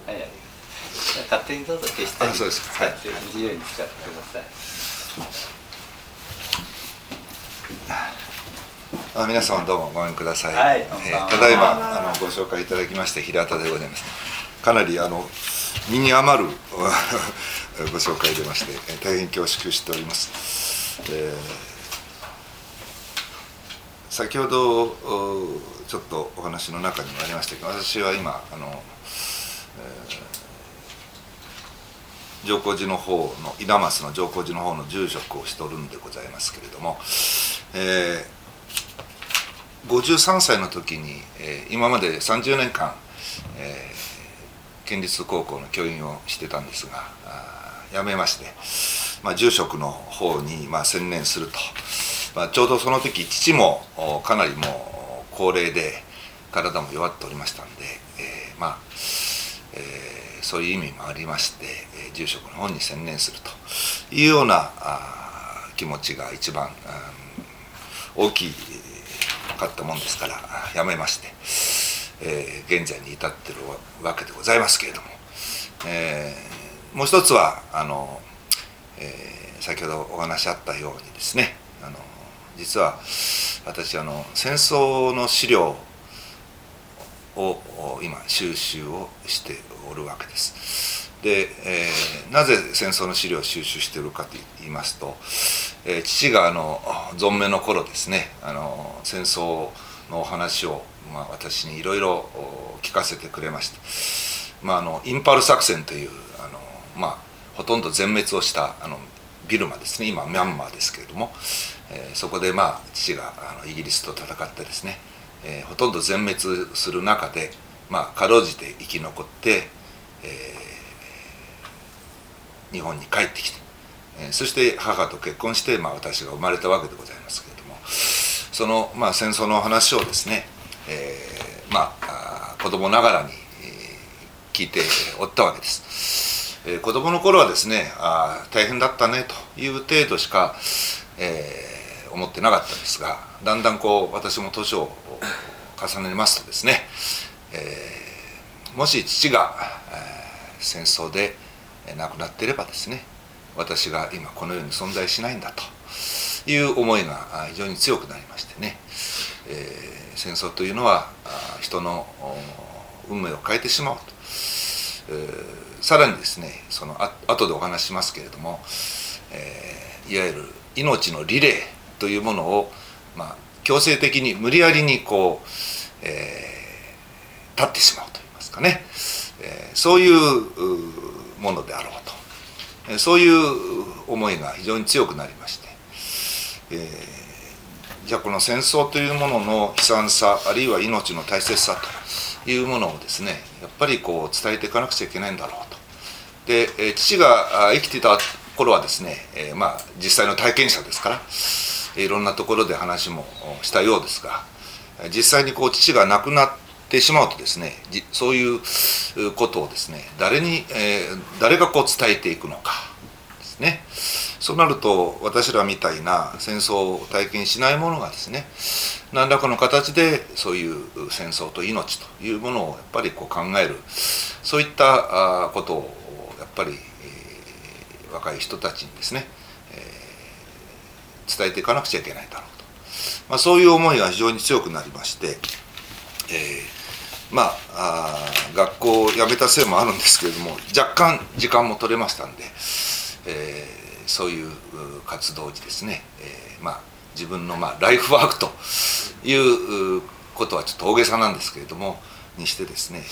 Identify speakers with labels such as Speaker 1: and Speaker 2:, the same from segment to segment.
Speaker 1: はい、勝手にどうぞ消したり
Speaker 2: そうですか、はい、
Speaker 1: 自由に使ってくだ
Speaker 2: さい。皆様どうもごめんください、
Speaker 1: はい、
Speaker 2: ただいまご紹介いただきまして平田でございます。かなり身に余るご紹介でまして大変恐縮しております。先ほどちょっとお話の中にもありましたけど、私は今上皇寺の方の稲増の上皇寺の方の住職をしておるんでございますけれども、53歳の時に、今まで30年間、県立高校の教員をしてたんですが辞めまして、住職の方に専念すると、ちょうどその時父もかなりもう高齢で体も弱っておりましたんで、そういう意味もありまして、住職の方に専念するというような気持ちが一番、大きかったもんですから辞めまして、現在に至っているわけでございますけれども、もう一つは先ほどお話あったようにですね、実は私戦争の資料を今収集をしておるわけです。で、なぜ戦争の資料を収集しているかと言いますと、父が存命の頃ですね、戦争のお話を、私にいろいろ聞かせてくれまして、インパール作戦というほとんど全滅をしたビルマですね、今ミャンマーですけれども、そこで父がイギリスと戦ってですね、ほとんど全滅する中で、かろうじて生き残って、日本に帰ってきて、そして母と結婚して、私が生まれたわけでございますけれども、その、戦争の話をですね、子供ながらに聞いておったわけです。子供の頃はですね、大変だったねという程度しか、思ってなかったんですが、だんだん私も年を重ねますとですね、もし父が、戦争で亡くなっていればですね、私が今この世に存在しないんだという思いが非常に強くなりましてね、戦争というのは人の運命を変えてしまうと、さらにですね、その後でお話しますけれども、いわゆる命のリレーというものを、強制的に無理やりに立ってしまうといいますかね、そういうものであろうと、そういう思いが非常に強くなりまして、じゃあこの戦争というものの悲惨さ、あるいは命の大切さというものをですね、やっぱり伝えていかなくちゃいけないんだろうと。で、父が生きていた頃はですね、実際の体験者ですからいろんなところで話もしたようですが、実際に父が亡くなってしまうとですね、そういうことをですね、誰が伝えていくのかですね。そうなると私らみたいな戦争を体験しない者がですね、何らかの形でそういう戦争と命というものをやっぱり考える、そういったことをやっぱり若い人たちにですね、伝えていかなくちゃいけないだろうと、そういう思いが非常に強くなりまして、学校を辞めたせいもあるんですけれども、若干時間も取れましたんで、そういう活動にですね、自分のライフワークということはちょっと大げさなんですけれどもにしてですね、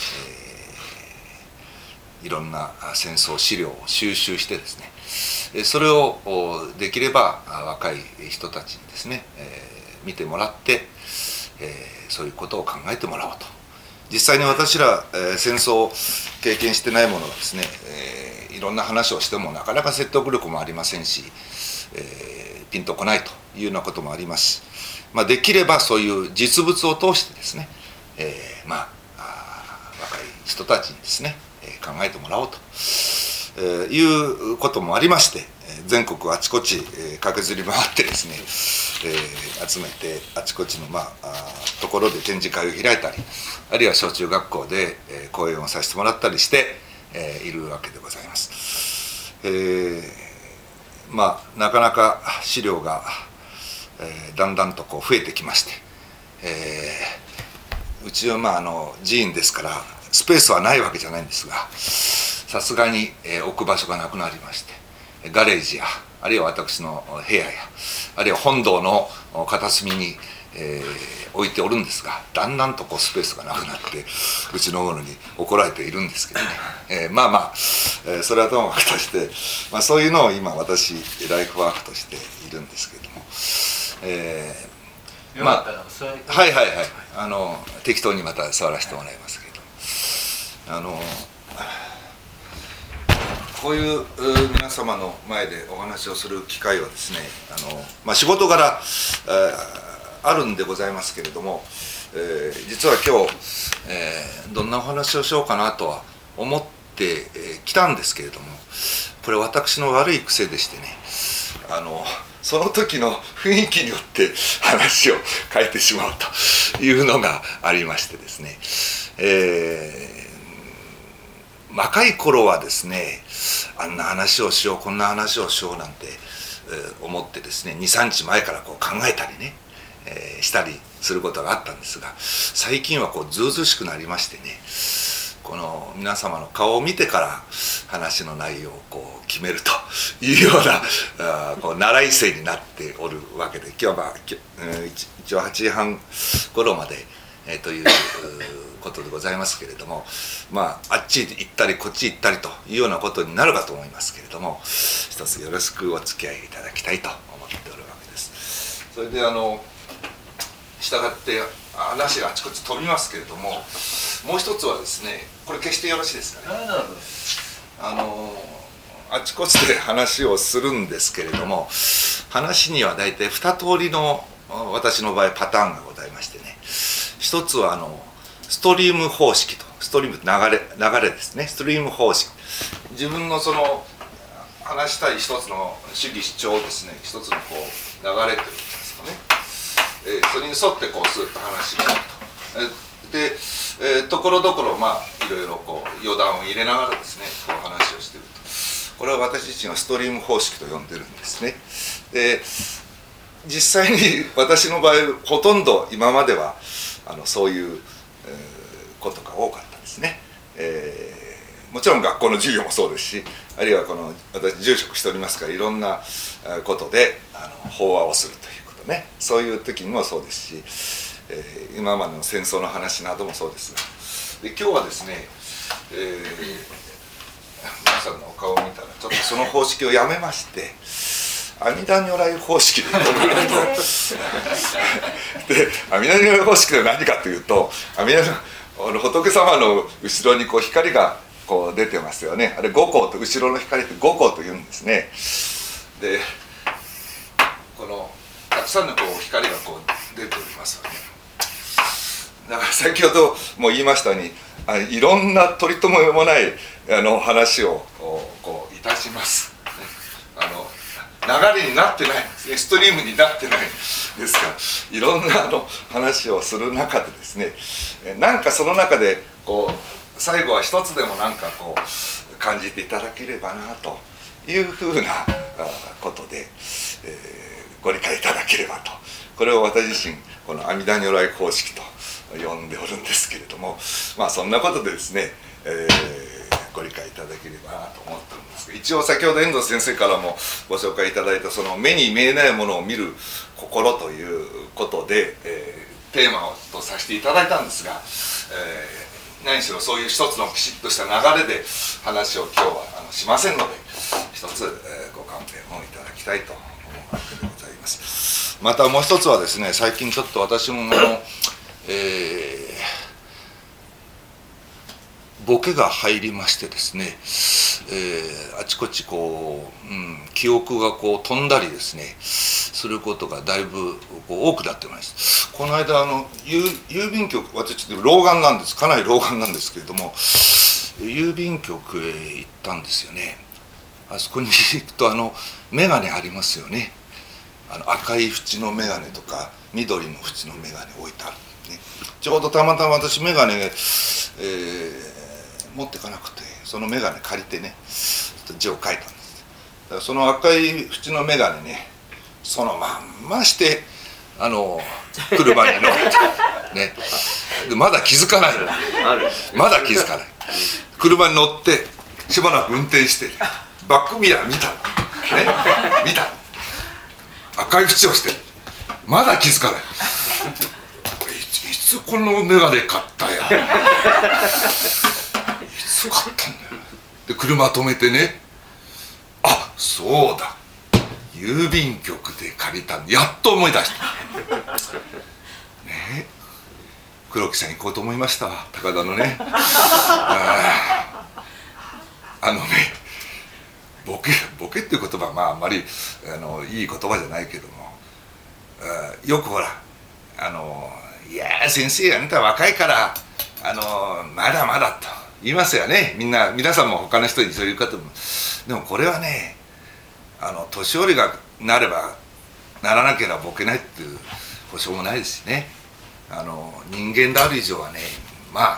Speaker 2: いろんな戦争資料を収集してですね、それをできれば若い人たちにですね、見てもらって、そういうことを考えてもらおうと。実際に私ら、戦争を経験してない者がですね、いろんな話をしてもなかなか説得力もありませんし、ピンとこないというようなこともありますし、できればそういう実物を通してですね、若い人たちにですね、考えてもらおうということもありまして、全国あちこち駆けずり回ってですね、集めてあちこちのところで展示会を開いたり、あるいは小中学校で講演をさせてもらったりして、 いるわけでございます。なかなか資料が、だんだんとこう増えてきまして、うちは寺院ですからスペースはないわけじゃないんですが、さすがに、置く場所がなくなりまして、ガレージやあるいは私の部屋やあるいは本堂の片隅に、置いておるんですが、だんだんとこうスペースがなくなってうちの者に怒られているんですけどね、それはともかくとして、そういうのを今私ライフワークとしているんですけれども、適当にまた座らせてもらいますけれども、こういう皆様の前でお話をする機会はですね、仕事柄あるんでございますけれども、実は今日、どんなお話をしようかなとは思ってきたんですけれども、これ私の悪い癖でしてね、その時の雰囲気によって話を変えてしまうというのがありましてですね、若い頃はですね、あんな話をしようこんな話をしようなんて思ってですね、 2,3 日前からこう考えたりね、したりすることがあったんですが、最近はこうずうずうしくなりましてね、この皆様の顔を見てから話の内容をこう決めるというようなこう習い生になっておるわけで、今日は一応8時半頃まで、ということでございますけれども、あっち行ったりこっち行ったりというようなことになるかと思いますけれども、一つよろしくお付き合いいただきたいと思っておるわけです。それでしたがって話があちこち飛びますけれども、もう一つはですね、これ決してよろしいですかね。あちこちで話をするんですけれども、話には大体2通りの私の場合パターンがございましてね、一つはストリーム方式と、ストリーム流れですね、ストリーム方式、自分のその話したい一つの主義主張をですね、一つのこう流れというんですかね、それに沿ってこうスーッと話があると。で、ところどころいろいろこう余談を入れながらですね、こう話をしていると。これは私自身はストリーム方式と呼んでるんですね。で、実際に私の場合ほとんど今まではそういうことが多かったですね。もちろん学校の授業もそうですし、あるいは私住職しておりますから、いろんなことで法話をするということね、そういう時にもそうですし、今までの戦争の話などもそうですが、で今日はですね、皆さんのお顔を見たらちょっとその方式をやめまして、阿弥陀如来方式でで阿弥陀如来方式で何かというと、阿弥陀仏様の後ろにこう光がこう出てますよね。あれ五光と、後ろの光って五光というんですね。でこのたくさんのこう光がこう出ておりますよね。だから先ほども言いましたように、いろんな取り留めもない話をこういたします。流れになってないんですね、ストリームになってないですから、いろんな話をする中でですね、なんかその中でこう最後は一つでもなんかこう感じていただければなというふうなことで、ご理解いただければと、これを私自身この阿弥陀如来方式と呼んでおるんですけれども、そんなことでですね、ご理解いただければなと思ってるんですが、一応先ほど遠藤先生からもご紹介いただいたその目に見えないものを見る心ということで、テーマをとさせていただいたんですが、何しろそういう一つのきちっとした流れで話を今日はしませんので、一つ、ご勘弁をいただきたいと思うわけでございます。またもう一つはですね、最近ちょっと私もボケが入りましてですね、あちこちこう、記憶がこう飛んだりですねすることがだいぶこう多くなってまいります。この間郵便局、私老眼なんです、かなり老眼なんですけれども、郵便局へ行ったんですよね。あそこに行くと眼鏡ありますよね。赤い縁の眼鏡とか緑の縁の眼鏡置いてある、ね、ちょうどたまたま私眼鏡持ってかなくて、 その眼鏡借りてねちょっと字を書いたんです。だからその赤い縁の眼鏡ねそのまんまして車に乗ってねでまだ気づかないまだ気づかない車に乗ってしばらく運転してバックミラー見たね見た赤い縁をしてまだ気づかないいつこの眼鏡買ったやいつ買ったんだよで車止めてねあそうだ郵便局で借りたんやっと思い出したね黒木さん行こうと思いました高田のねボケっていう言葉はまああんまりいい言葉じゃないけどもよくほらいや先生あなた若いからまだまだと言いますよね皆さんも他の人にそういう方もでもこれはね年寄りがならなければボケないっていう保証もないですしね人間である以上はねまあ、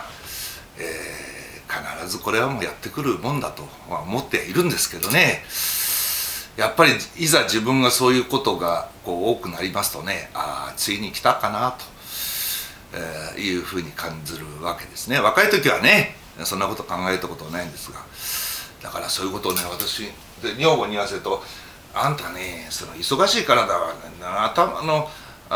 Speaker 2: 必ずこれはもうやってくるもんだとは思っているんですけどねやっぱりいざ自分がそういうことがこう多くなりますとねついに来たかなと、いうふうに感じるわけですね。若い時はねそんなこと考えたことはないんですがだからそういうことをね私で女房に言わせるとあんたねその忙しいからだわ頭の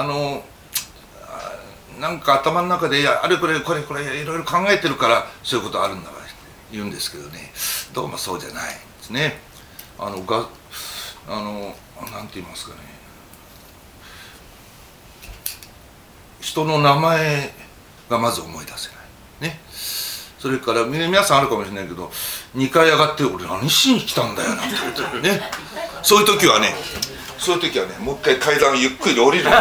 Speaker 2: なんか頭の中であれこれいろいろ考えてるからそういうことあるんだわって言うんですけどねどうもそうじゃないですねなんて言いますかね人の名前がまず思い出せないねそれから皆さんあるかもしれないけど2階上がって俺何しに来たんだよなんて言ってねそういう時はねもう一回階段をゆっくり降りるで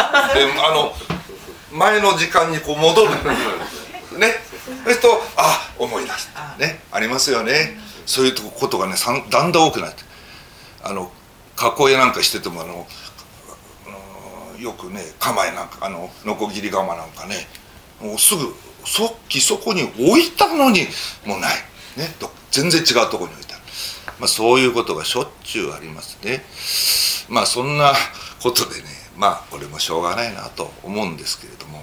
Speaker 2: 前の時間にこう戻るねそうすると思い出したねありますよねそういうことがねだんだん多くなって加工屋なんかしててもよくね釜やなんかノコギリ釜なんかねもうすぐそこに置いたのにもうないね全然違うところに置いた、そういうことがしょっちゅうありますね。そんなことでねこれもしょうがないなと思うんですけれども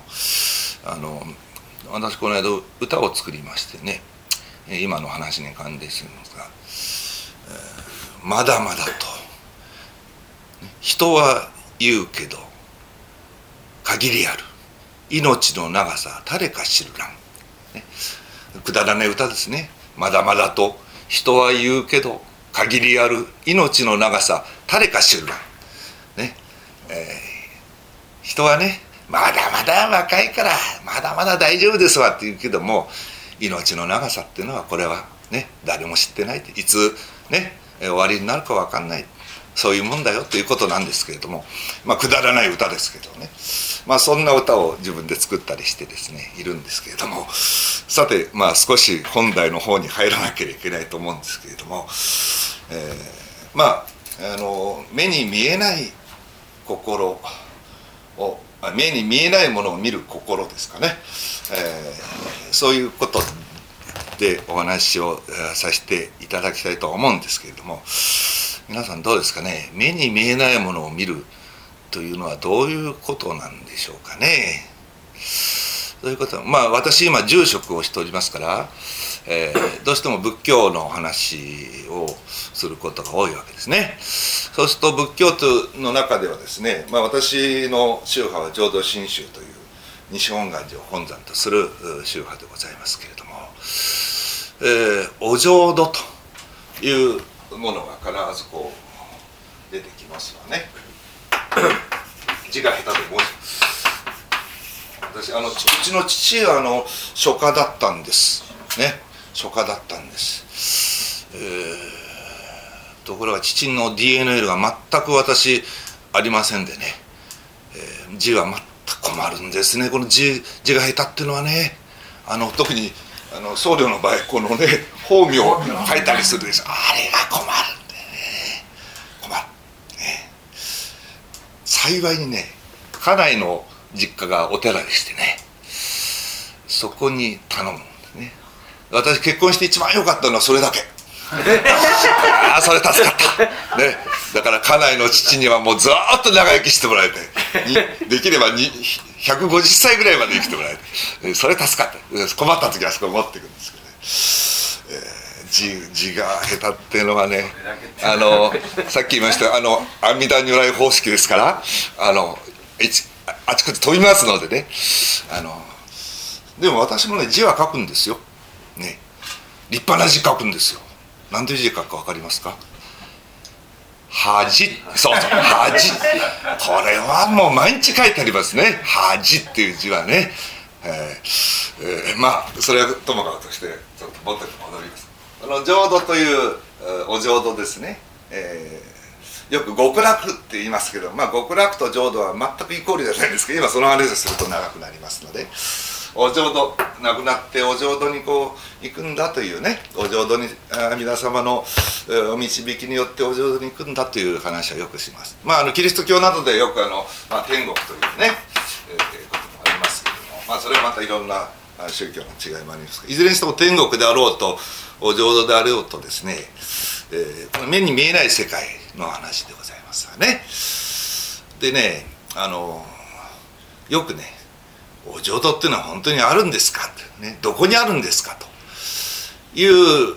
Speaker 2: 私この間歌を作りましてね今の話に関連するんですが、まだまだと人は言うけど限りある命の長さ誰か知るらん、ね、くだらない歌ですね。まだまだと人は言うけど限りある命の長さ誰か知るらん、ね人はねまだまだ若いからまだまだ大丈夫ですわって言うけども命の長さっていうのはこれはね誰も知ってないいつね終わりになるか分かんないそういうもんだよということなんですけれどもくだらない歌ですけどねそんな歌を自分で作ったりしてですねいるんですけれどもさて少し本題の方に入らなければいけないと思うんですけれども目に見えない心を目に見えないものを見る心ですかね、そういうことでお話をさせていただきたいと思うんですけれども皆さんどうですかね目に見えないものを見るというのはどういうことなんでしょうかね。そういうことは私今住職をしておりますから、どうしても仏教の話をすることが多いわけですね。そうすると仏教の中ではですね、私の宗派は浄土真宗という西本願寺を本山とする宗派でございますけれども、お浄土というものが必ずこう出てきますわね。字が下手でも私うちの父は書家だったんですね。書家だったんです。ところが父の DNA が全く私ありませんでね、字は全く困るんですね。この字が下手っていうのはね特に僧侶の場合このね法名を書いたりするでしょ。あれが困るんでね困るね。幸いにね家内の実家がお寺でしてねそこに頼むんですね。 私結婚して一番良かったのはそれだけああそれ助かった、ね、だから家内の父にはもうずーっと長生きしてもらいたいできれば150歳ぐらいまで生きてもらいたい、それ助かった困った時はそこ持っていくんですけどね、字が下手っていうのはねさっき言いました阿弥陀如来方式ですからあちこち飛びますのでねでも私もね字は書くんですよ、ね、立派な字書くんですよ。何ていう字書くか分かりますか？恥、そう恥、これはもう毎日書いてありますね、恥っていう字はね、まあそれはともかくとしてちょっと元に戻ります。浄土というお浄土ですね、よく極楽って言いますけど、まあ極楽と浄土は全くイコールじゃないんですけど、今その話をすると長くなりますので、お浄土亡くなってお浄土にこう行くんだというね、お浄土に皆様のお導きによってお浄土に行くんだという話はよくします。まあキリスト教などでよく天国というね、こともありますけれども、まあそれはまたいろんな宗教の違いもありますが、いずれにしても天国であろうとお浄土であろうとですね、この目に見えない世界の話でございますがね。でね、よくね、お浄土っていうのは本当にあるんですかって、ね、どこにあるんですかという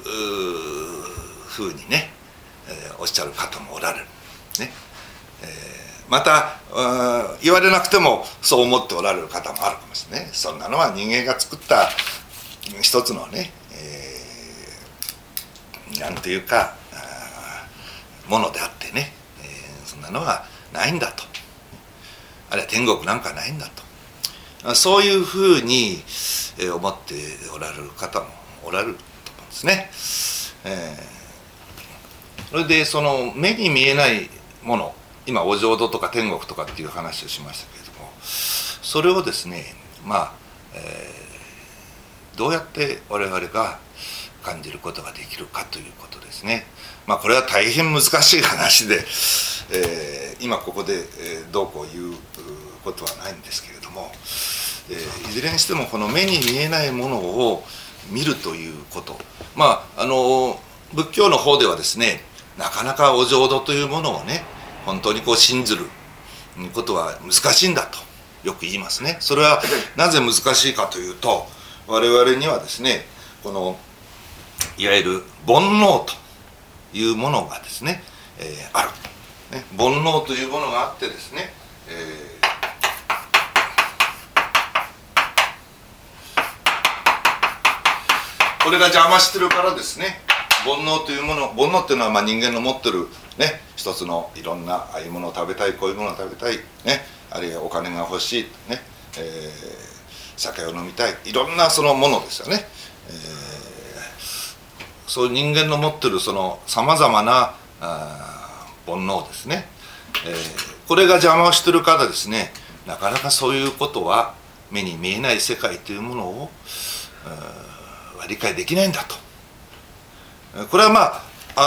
Speaker 2: ふうにね、おっしゃる方もおられる、ねまた言われなくてもそう思っておられる方もあるかもしれない。そんなのは人間が作った一つのね、なんていうかものであってね、そんなのはないんだと、あるいは天国なんかないんだと、そういうふうに思っておられる方もおられると思うんですね。それでその目に見えないもの、今お浄土とか天国とかっていう話をしましたけれども、それをですね、どうやって我々が感じることができるかということですね。これは大変難しい話で、今ここでどうこう言うことはないんですけれども、いずれにしてもこの目に見えないものを見るということ、仏教の方ではですね、なかなかお浄土というものをね、本当にこう信ずることは難しいんだとよく言いますね。それはなぜ難しいかというと、我々にはですね、このいわゆる煩悩というものがですね、ある、ね、煩悩というものがあってですね、これが邪魔してるからですね、煩悩というもの、煩悩っていうのは人間の持ってるね、一つのいろんなああいうものを食べたい、こういうものを食べたい、ね、あるいはお金が欲しい、ね、酒を飲みたい、いろんなそのものですよね。そういう人間の持ってるそのさまざまな煩悩ですね、これが邪魔をしてるからですね、なかなかそういうことは目に見えない世界というものを理解できないんだと。これは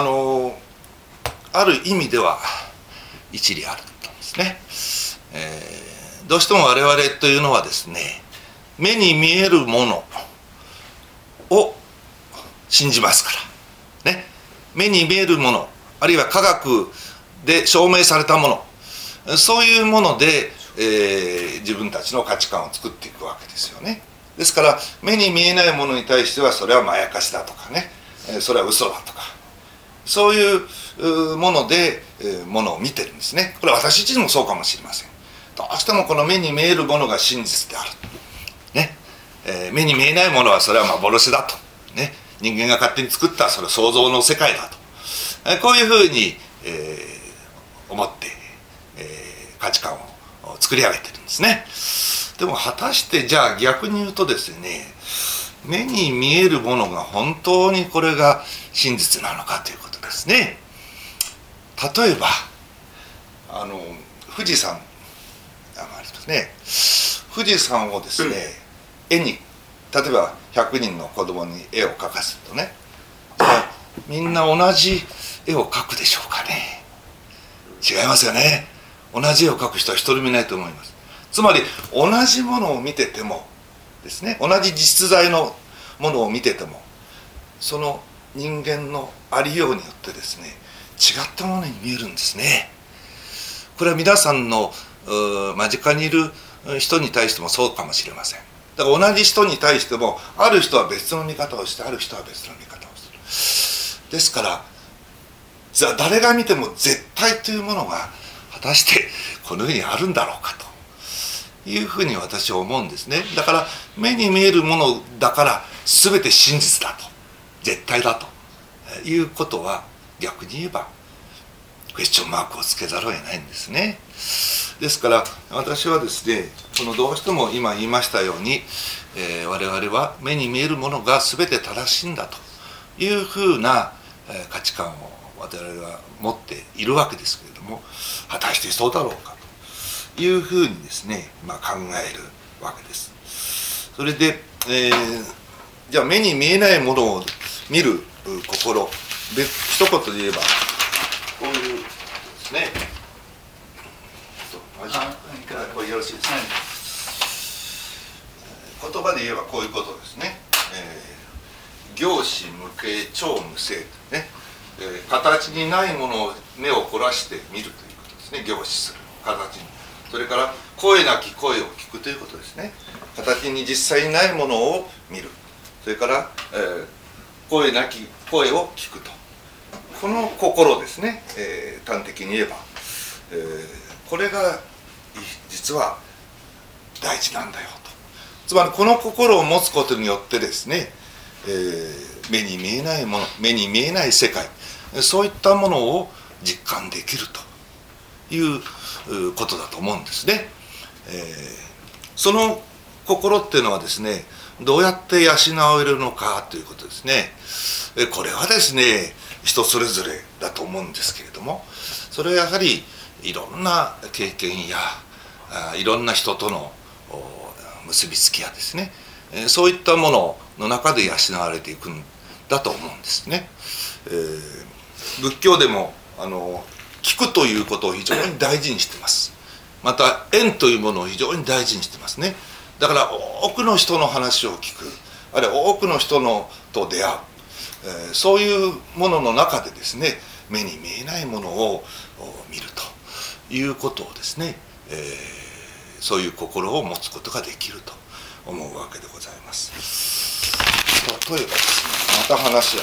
Speaker 2: ある意味では一理あると思うんですね。どうしても我々というのはですね、目に見えるものを信じますからね。目に見えるもの、あるいは科学で証明されたもの、そういうもので、自分たちの価値観を作っていくわけですよね。ですから目に見えないものに対してはそれはまやかしだとかね、それは嘘だとか、そういうものでものを見てるんですね。これは私自身もそうかもしれません。どうしてもこの目に見えるものが真実である、ね目に見えないものはそれは幻だと、ね、人間が勝手に作ったそれ想像の世界だと、こういうふうに、思って、価値観を作り上げてるんですね。でも果たしてじゃあ逆に言うとですね、目に見えるものが本当にこれが真実なのかということですね。例えば富士山ありますね。富士山をですね、絵に例えば100人の子供に絵を描かせるとね、みんな同じ絵を描くでしょうかね。違いますよね。同じ絵を描く人は一人もいないと思います。つまり同じものを見ててもですね、同じ実在のものを見ててもその人間のありようによってですね、違ったものに見えるんですね。これは皆さんの間近にいる人に対してもそうかもしれません。だから同じ人に対しても、ある人は別の見方をして、ある人は別の見方をする。ですから誰が見ても絶対というものが果たしてこの世にあるんだろうかというふうに私は思うんですね。だから目に見えるものだから全て真実だと、絶対だということは、逆に言えばクエスチョンマークをつけざるを得ないんですね。ですから私はですね、このどうしても今言いましたように、我々は目に見えるものが全て正しいんだというふうな価値観を我々は持っているわけですけれども、果たしてそうだろうかというふうにですね、考えるわけです。それで、じゃあ目に見えないものを見る心で一言で言えばこういうですね。これよろしいですか、言葉で言えばこういうことですね。凝視無形超無性ね、形にないものを目を凝らして見るということですね。凝視する形に、それから声なき声を聞くということですね。形に実際にないものを見る、それから、声なき声を聞くと、この心ですね、端的に言えば、これが実は大事なんだよと。つまりこの心を持つことによってですね、目に見えないもの、目に見えない世界、そういったものを実感できるということだと思うんですね。その心っていうのはですね、どうやって養えるのかということですね。これはですね、人それぞれだと思うんですけれども、それはやはりいろんな経験やいろんな人との結びつきやですね、そういったものの中で養われていくんだと思うんですね。仏教でも聞くということを非常に大事にしています。また縁というものを非常に大事にしてますね。だから多くの人の話を聞く、あるいは多くの人と出会う、そういうものの中でですね、目に見えないものを見るということをですね、そういう心を持つことができると思うわけでございます。例えばですね、また話は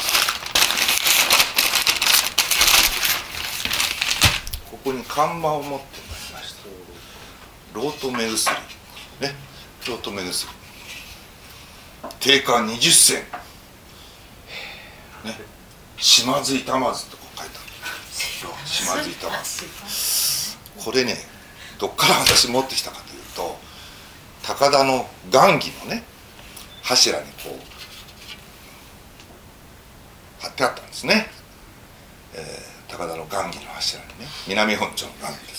Speaker 2: ここに看板を持ってまいりました。ロート目薬ね、ロート目薬定価20銭ね、島津板まずとこう書いてある。島津板まず、これね、どっから私持ってきたかというと、高田の雁木のね柱にこう貼ってあったんですね。高田の雁木の柱にね、南本町の雁木です。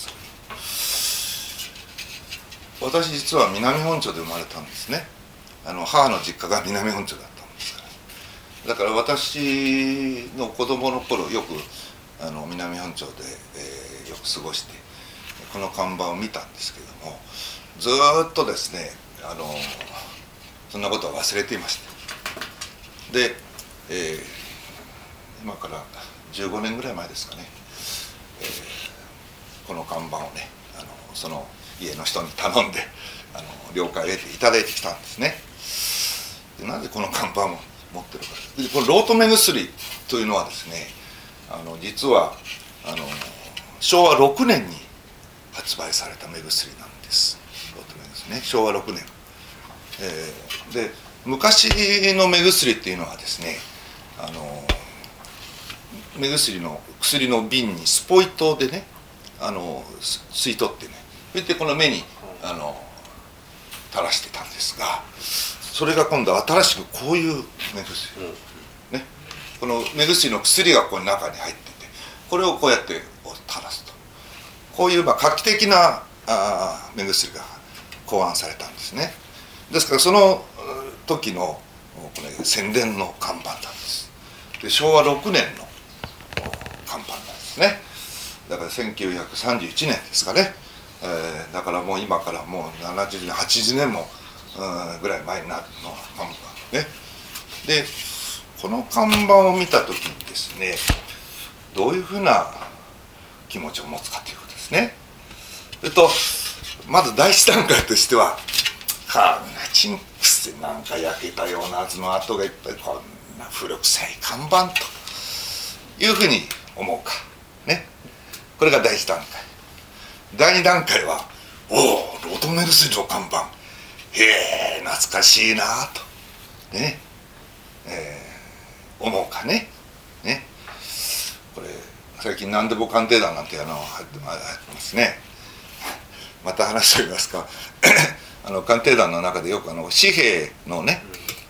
Speaker 2: 私実は南本町で生まれたんですね。母の実家が南本町だったんですから。だから私の子供の頃よく南本町で、よく過ごしてこの看板を見たんですけども、ずっとですねそんなことは忘れていました。で、今から15年ぐらい前ですかね、この看板をねその家の人に頼んで了解を得ていただいてきたんですね。でなぜこの看板を持ってるかで、このロート目薬というのはですね、実は昭和6年に発売された目薬なんです。ロート目薬ね、昭和6年、で昔の目薬っていうのはですね、目薬の薬の瓶にスポイトでね吸い取ってね、それでこの目に垂らしてたんですが、それが今度新しくこういう目薬、ね、この目薬の薬がこの中に入ってて、これをこうやって垂らすと、こういう画期的な目薬が考案されたんですね。ですからその時のこれ宣伝の看板なんです。で昭和6年の看板なんですね。だから1931年ですかね。だからもう今からもう70年80年もぐらい前になるの看板ね。でこの看板を見た時にですね、どういうふうな気持ちを持つかということですね。それとまず第一段階としては、こんなチンクスでなんか焼けたような図の跡がいっぱい、こんな古臭い看板というふうに思うかね。これが第一段階。第二段階は、おお、ロトメル水の看板、へえ懐かしいなとね、思うかね。これ最近何でも鑑定団なんて入ってますね。また話しておりますか。鑑定団の中でよく紙幣のね、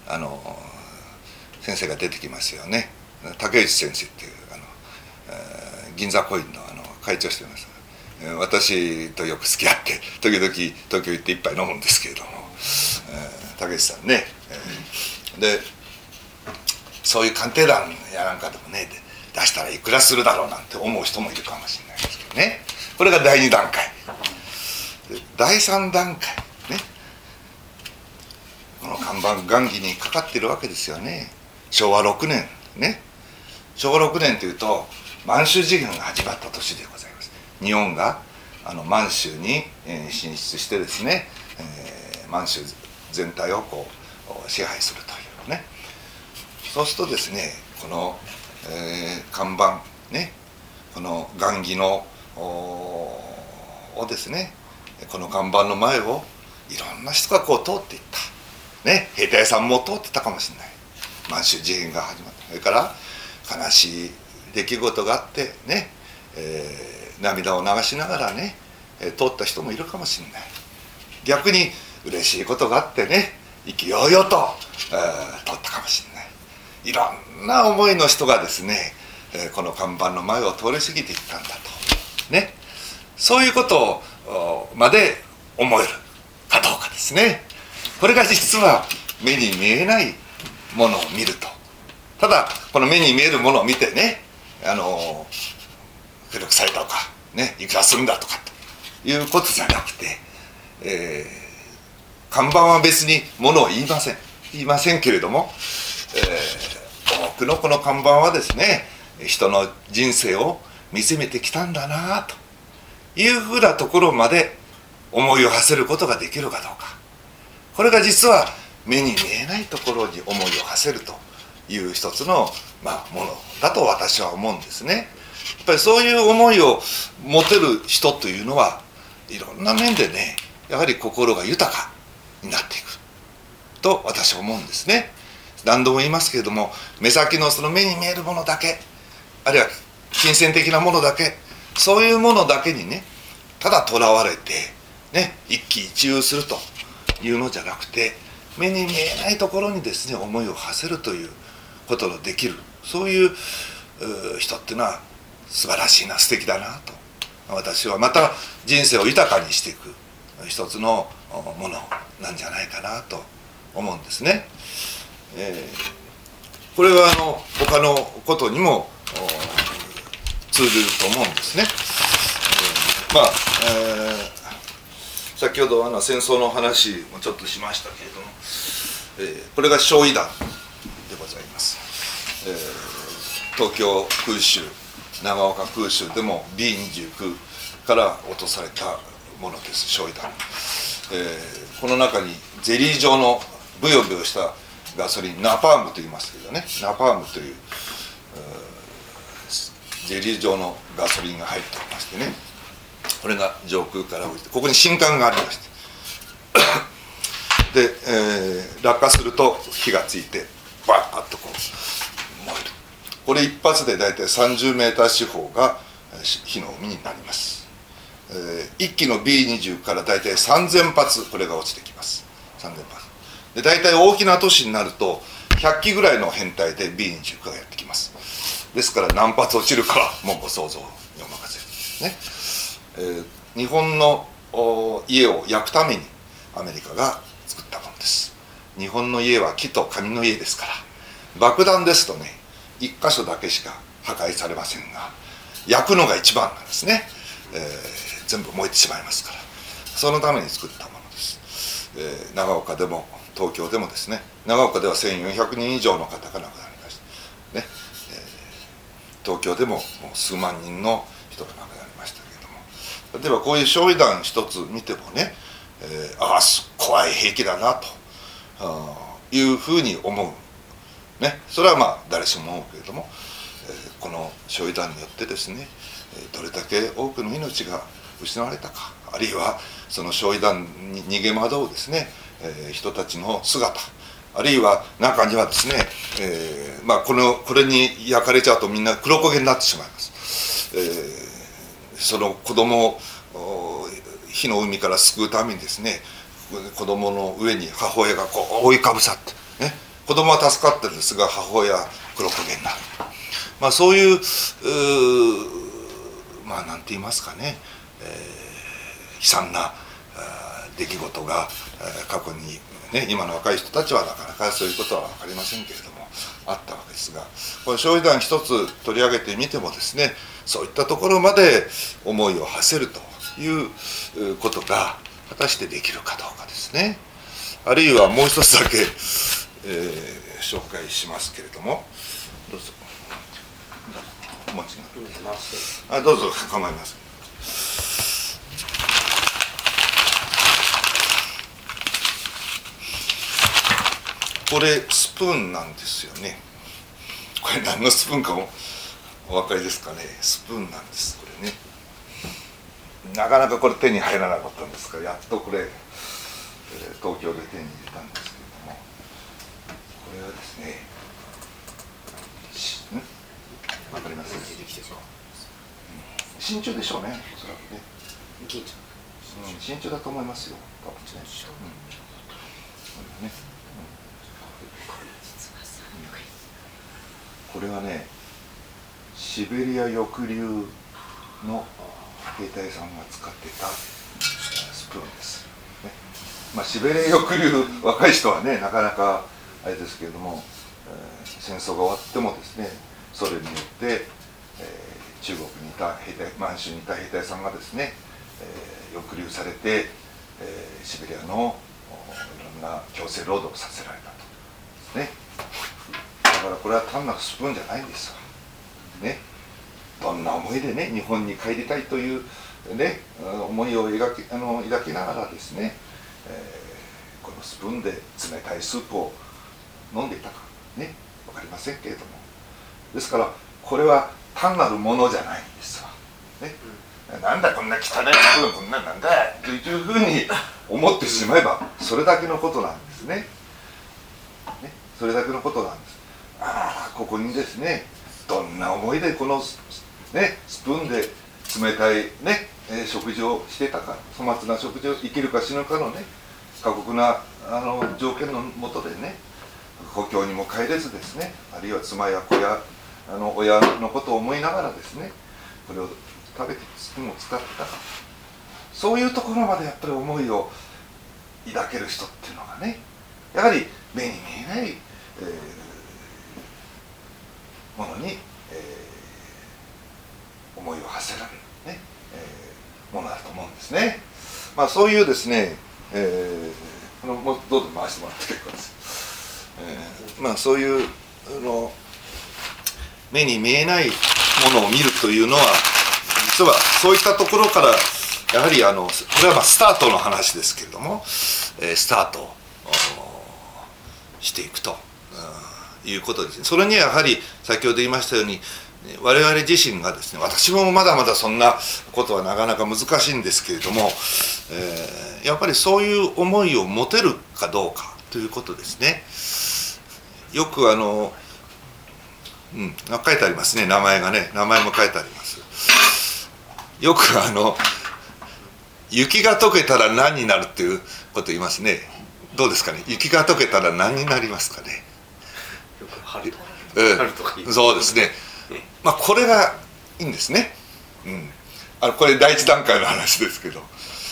Speaker 2: 先生が出てきますよね。竹内先生っていう銀座コインの会長してます。私とよく付き合って時々東京行って一杯飲むんですけれども、竹内さんね、でそういう鑑定団やなんかでもね出したらいくらするだろうなんて思う人もいるかもしれないですけどね。これが第2段階。第3段階ね、この看板元気にかかってるわけですよね。昭和6年ね。昭和6年というと満州事変が始まった年でございます。日本が満州に進出してですね、満州全体をこう支配するというね。そうするとですね、この、看板ね、この雁木のをですね、この看板の前をいろんな人がこう通っていったね。兵隊さんも通ってたかもしれない。満州事変が始まった。それから悲しい出来事があってね、涙を流しながらね、通った人もいるかもしれない。逆に嬉しいことがあってね、意気揚々と、通ったかもしれない。いろんな思いの人がですね、この看板の前を通り過ぎていったんだとね。そういうことまで思えるかどうかですね。これが実は目に見えないものを見ると、ただこの目に見えるものを見てね、古臭いとかね、いくらするんだとかということじゃなくて、看板は別にものを言いませんけれども、多くのこの看板はですね、人の人生を見つめてきたんだなというふうなところまで思いを馳せることができるかどうか。これが実は目に見えないところに思いを馳せるという一つの、ものだと私は思うんですね。やっぱりそういう思いを持てる人というのはいろんな面でね、やはり心が豊かになっていくと私は思うんですね。何度も言いますけれども、目先のその目に見えるものだけ、あるいは金銭的なものだけ、そういうものだけにね、ただとらわれてね、一喜一憂するというのじゃなくて、目に見えないところにですね、思いを馳せるということのできる、そういう人っていうのは素晴らしいな、素敵だなと私は、また人生を豊かにしていく一つのものなんじゃないかなと思うんですね。これは他のことにも通じると思うんですね。先ほど戦争の話もちょっとしましたけれども、これが焼夷弾でございます。東京空襲、長岡空襲でも B29 から落とされたものです。焼夷弾、この中にゼリー状のブヨブヨしたガソリン、ナパームと言いますけどね、ナパームというゼリー状のガソリンが入っておりましてね、これが上空から降りて、ここに信管がありましてで、落下すると火がついてバーッとこう燃える。これ一発で大体30メーター四方が火の海になります。1機の B20 から大体3000発これが落ちてきます。3000発で、大体大きな都市になると100機ぐらいの編隊で B29 がやってきます。ですから何発落ちるかはもうご想像にお任せですね。日本の家を焼くためにアメリカが作ったものです。日本の家は木と紙の家ですから、爆弾ですとね、1箇所だけしか破壊されませんが、焼くのが一番なんですね。全部燃えてしまいますから、そのために作ったものです。長岡でも東京でもですね、長岡では1400人以上の方が亡くなりました。 東京でももう数万人の人が亡くなりましたけれども、例えばこういう焼夷弾一つ見てもね、ああ怖い兵器だなというふうに思う、ね、それはまあ誰しも思うけれども、この焼夷弾によってですねどれだけ多くの命が失われたか、あるいはその焼夷弾に逃げ惑うですね、人たちの姿、あるいは中にはですね、まあこれに焼かれちゃうとみんな黒焦げになってしまいます、その子供を火の海から救うためにですね、子供の上に母親がこう覆いかぶさってね、子供は助かってるんですが母親は黒焦げになる、まあそういうまあなんて言いますかね、悲惨な出来事が過去にね、今の若い人たちはなかなかそういうことは分かりませんけれどもあったわけですが、この焼夷弾一つ取り上げてみてもですね、そういったところまで思いを馳せるということが果たしてできるかどうかですね。あるいはもう一つだけ、紹介しますけれども、どうぞお待ちになってどうぞ構いません。これスプーンなんですよね。これ何のスプーンかもお分かりですかね。スプーンなんです。これね、なかなかこれ手に入らなかったんですが、やっとこれ、東京で手に入れたんですけれども、これはですね、分かります？真鍮でしょうね、おそらくね。真鍮だと思いますよ、多分ね。これはね、シベリア抑留の兵隊さんが使ってたスプーンです、ね。まあ、シベリア抑留、若い人はねなかなかあれですけれども、戦争が終わってもですね、ソ連によって、中国にいた兵隊、満州にいた兵隊さんがですね、抑留されて、シベリアのいろんな強制労働をさせられたとですね。だからこれは単なるスプーンじゃないんですよ、ね、どんな思いでね日本に帰りたいという、ね、思いを抱きながらですね、このスプーンで冷たいスープを飲んでいたかね、分かりませんけれども、ですからこれは単なるものじゃないんですわ、ね、なんだこんな汚いスプーン、こんなんだというふうに思ってしまえばそれだけのことなんですね。それだけのことなんです。ここにですね、どんな思いでこの、ね、スプーンで冷たい、ね、食事をしてたか、粗末な食事を生きるか死ぬかのね、過酷な条件のもとでね、故郷にも帰れずですね、あるいは妻や子や親のことを思いながらですね、これを食べてスプーンを使ってたか、そういうところまでやっぱり思いを抱ける人っていうのがね、やはり目に見えない、ものに、思いを馳せられる、ね、ものだと思うんですね。まあそういうですね、もうどうぞ回してもらって結構です。まあそういう目に見えないものを見るというのは、実はそういったところからやはりこれはまあスタートの話ですけれども、スタートしていくということですね。それにはやはり先ほど言いましたように、我々自身がですね、私もまだまだそんなことはなかなか難しいんですけれども、やっぱりそういう思いを持てるかどうかということですね。よく書いてありますね、名前がね、名前も書いてあります。よく雪が溶けたら何になるっていうこと言いますね。どうですかね、雪が溶けたら何になりますかね。
Speaker 1: よく春とか言う。
Speaker 2: そうですね。まあこれがいいんですね。これ第一段階の話ですけど、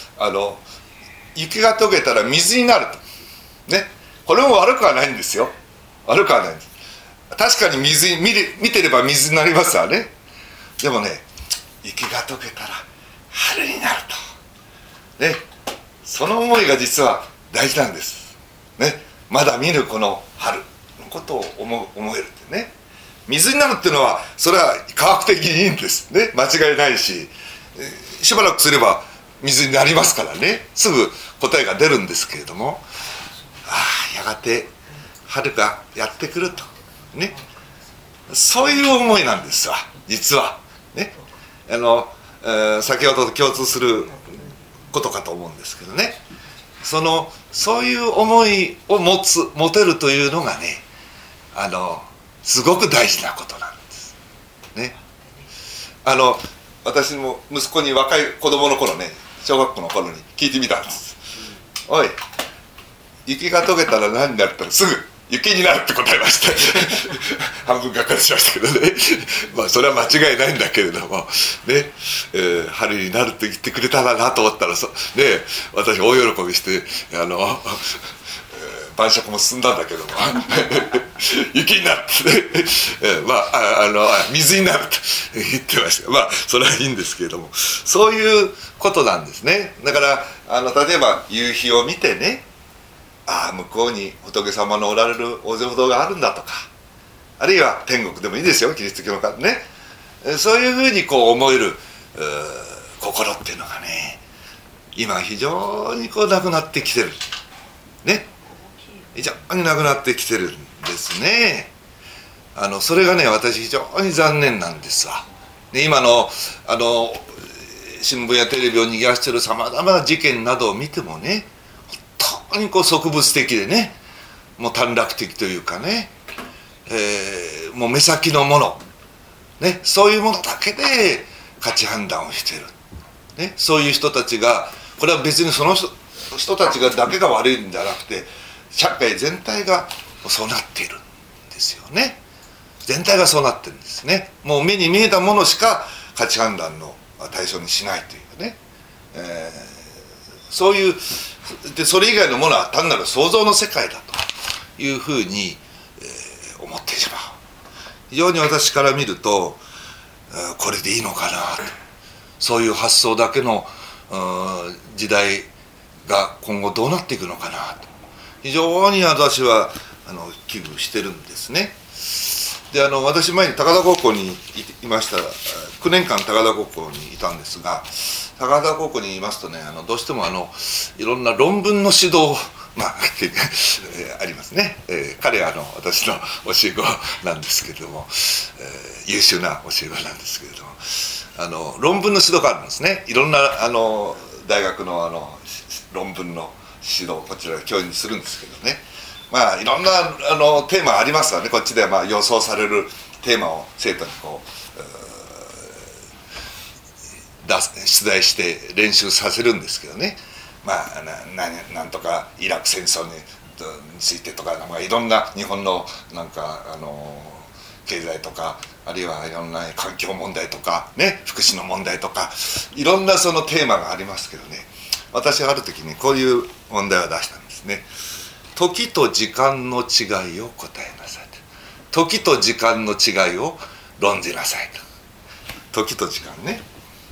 Speaker 2: 雪が溶けたら水になるとね。これも悪くはないんですよ。悪くはないんです。確かに見てれば水になりますわね。でもね、雪が溶けたら春になるとね、その思いが実は大事なんですね。まだ見ぬこの春のことを思えるってね。 水になるっていうのはそれは科学的にいいんですね、間違いないし、しばらくすれば水になりますからね、すぐ答えが出るんですけれども、やがて春がやってくるとね、そういう思いなんですわ実はね。先ほどと共通することかと思うんですけどね、そういう思いを持てるというのがね、すごく大事なことなんですね。私も息子に若い子供の頃ね、小学校の頃に聞いてみたんです。おい、雪が溶けたら何になるってすぐ雪になるって答えました半分がっかりしましたけどねそれは間違いないんだけれどもね、春になるって言ってくれたらなと思ったら私大喜びして晩酌も進んだんだけども雪になるって水になると言ってました。それはいいんですけれども、そういうことなんですね。だから例えば夕日を見てね、向こうに仏様のおられる大勢ほどがあるんだとか、あるいは天国でもいいですよ、キリスト教の方ね、そういうふうに思える心っていうのがね、今非常になくなってきてるね、非常になくなってきてるんですね。それがね、私非常に残念なんですわ。で今の新聞やテレビを賑わしているさまざまな事件などを見てもね、本当に植物的でね、もう短絡的というかね、もう目先のもの、ね、そういうものだけで価値判断をしている、ね、そういう人たちが、これは別にその人たちだけが悪いんじゃなくて、社会全体がそうなっているんですよね。全体がそうなってるんですね。もう目に見えたものしか価値判断の対象にしないというね、そういうで、それ以外のものは単なる想像の世界だというふうに、思ってしまう。非常に私から見ると、これでいいのかなと、そういう発想だけの時代が今後どうなっていくのかなと、非常に私は危惧してるんですね。で私前に高田高校にいました。9年間高田高校にいたんですが、高田高校にいますとね、どうしてもいろんな論文の指導ありますね。彼は私の教え子なんですけれども、優秀な教え子なんですけれども、論文の指導があるんですね。いろんな大学の論文の指導をこちらで教員にするんですけどね、いろんなテーマありますわね。こっちでは予想されるテーマを生徒に出題して練習させるんですけどね、なんとかイラク戦争についてとか、いろんな日本の経済とか、あるいはいろんな環境問題とかね、福祉の問題とか、いろんなそのテーマがありますけどね、私はある時にこういう問題を出したんですね。時と時間の違いを答えなさいと。時と時間の違いを論じなさいと。時と時間ね。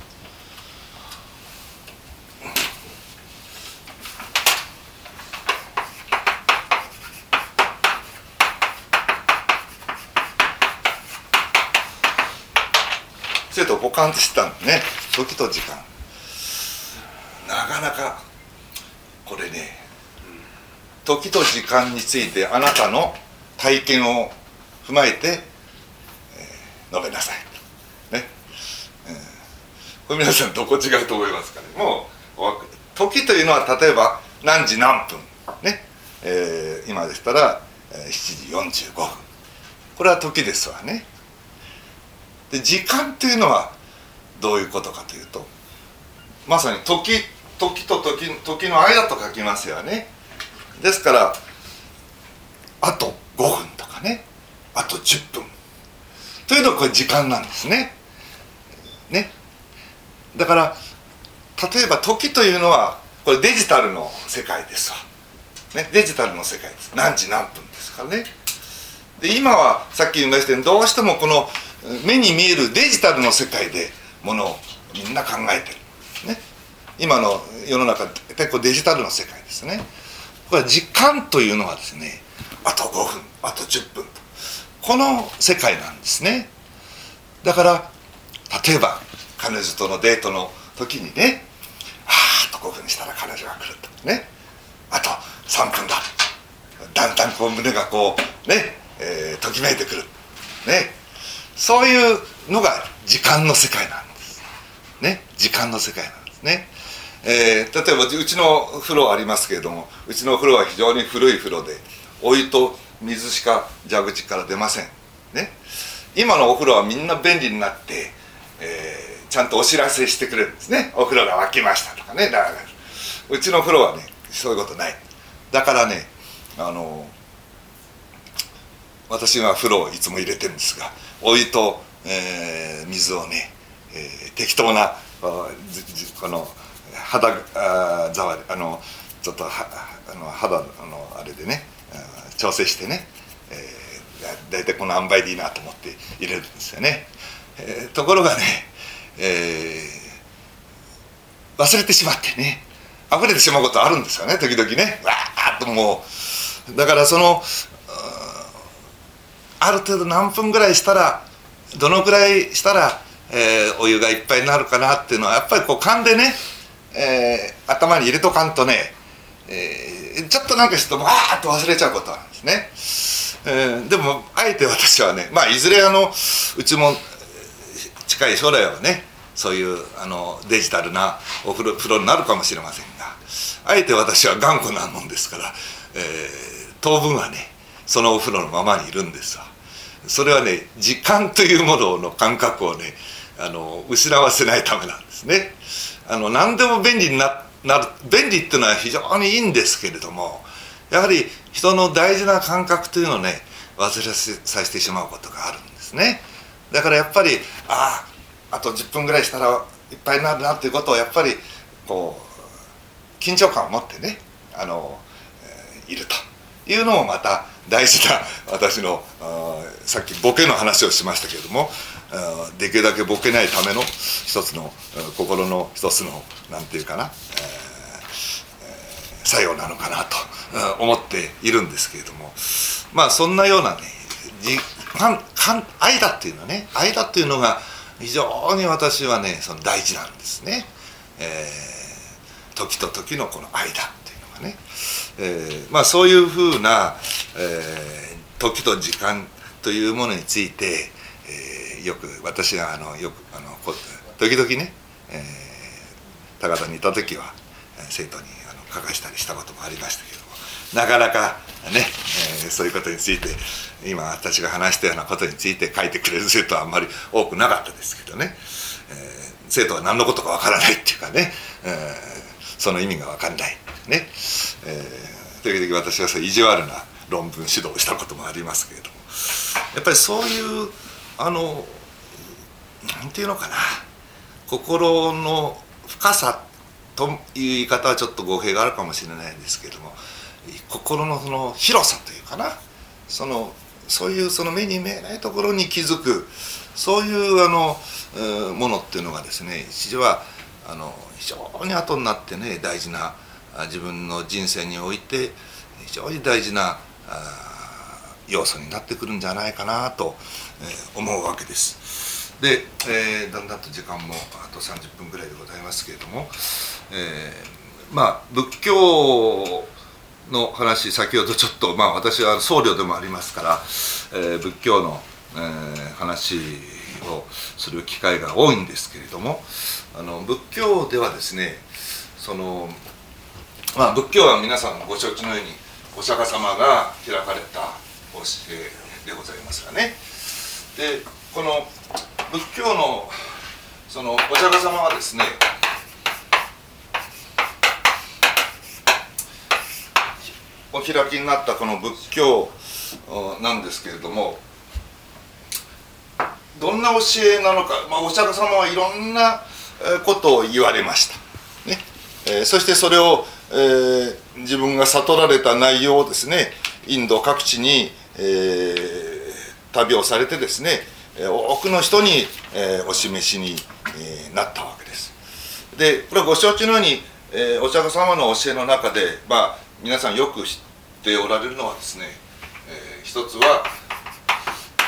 Speaker 2: 生徒ポカンとしてたんだね。時と時間、なかなかこれね、時と時間についてあなたの体験を踏まえて、述べなさいね。これ皆さんどこ違うと思いますかね。もう時というのは例えば何時何分ね、今でしたら7時45分、これは時ですわね。で時間というのはどういうことかというと、まさに時と時の間と書きますよね。ですからあと5分とかね、あと10分というのがこれ時間なんですね。だから例えば時というのはこれデジタルの世界ですわ、ね、デジタルの世界です。何時何分ですからね。で今はさっき言いましたように、どうしてもこの目に見えるデジタルの世界でものをみんな考えてる、ね、今の世の中結構デジタルの世界ですね。これ時間というのはですね、あと5分あと10分と、 この世界なんですね。だから例えば彼女とのデートの時にね、あと5分したら彼女が来るとね、あと3分だ、だんだんこう胸がこうね、ときめいてくるね、そういうのが時間の世界なんですね。時間の世界なんですね。例えばうちの風呂ありますけれども、うちの風呂は非常に古い風呂でお湯と水しか蛇口から出ませんね。今のお風呂はみんな便利になって、ちゃんとお知らせしてくれるんですね。お風呂が沸きましたとかね。だからうちの風呂はねそういうことない。だからね、私は風呂をいつも入れてるんですが、お湯と、水をね、適当なこの肌触りちょっと肌のあれでね調整してね、だいたいこの塩梅でいいなと思って入れるんですよね。ところがね、忘れてしまってね、溢れてしまうことあるんですよね、時々ね。わーっともうだからある程度何分ぐらいしたら、どのぐらいしたら、お湯がいっぱいになるかなっていうのはやっぱりこう勘でね、頭に入れとかんとね、ちょっとなんかしてわーっと忘れちゃうことなんですね。でもあえて私はね、いずれうちも近い将来はねそういうデジタルなお風呂になるかもしれませんが、あえて私は頑固なもんですから、当分はねそのお風呂のままにいるんですわ。それはね時間というものの感覚をね失わせないためなんですね。何でも便利になる、便利っていうのは非常にいいんですけれども、やはり人の大事な感覚というのをね忘れさせてしまうことがあるんですね。だからやっぱりあと10分ぐらいしたらいっぱいになるなっていうことをやっぱりこう緊張感を持ってねいるというのもまた大事な私のさっきボケの話をしましたけれども、できるだけボケないための一つの心の一つのなんていうかな、作用なのかなと思っているんですけれども、そんなようなね間っていうのはね、間っていうのが非常に私はね大事なんですね。時と時のこの間っていうのがね、そういうふうな、時と時間というものについて、よく私が時々ね、高田にいた時は生徒に書かしたりしたこともありましたけども、なかなかね、そういうことについて今私が話したようなことについて書いてくれる生徒はあんまり多くなかったですけどね、生徒は何のことかわからないっていうかね、その意味がわかんないね、時々私はそう意地悪な論文指導をしたこともありますけれども、やっぱりそういうなんていうのかな、心の深さという言い方はちょっと語弊があるかもしれないんですけれども、心のその広さというかな、そういう目に見えないところに気づく、そういうものっていうのがですね、一時は非常に後になってね大事な自分の人生において非常に大事な要素になってくるんじゃないかなと思うわけです。で、だんだんと時間もあと30分ぐらいでございますけれども、仏教の話、先ほどちょっと私は僧侶でもありますから、仏教の、話をする機会が多いんですけれども、仏教ではですね、仏教は皆さんご承知のようにお釈迦様が開かれた教えでございますがね。でこの仏教のお釈迦様はですね、お開きになったこの仏教なんですけれども、どんな教えなのか、お釈迦様はいろんなことを言われました、ね。そしてそれを、自分が悟られた内容をですね、インド各地に、旅をされてですね、多くの人に、お示しに、なったわけです。でこれはご承知のように、お釈迦様の教えの中で、皆さんよく知っておられるのはですね、一つは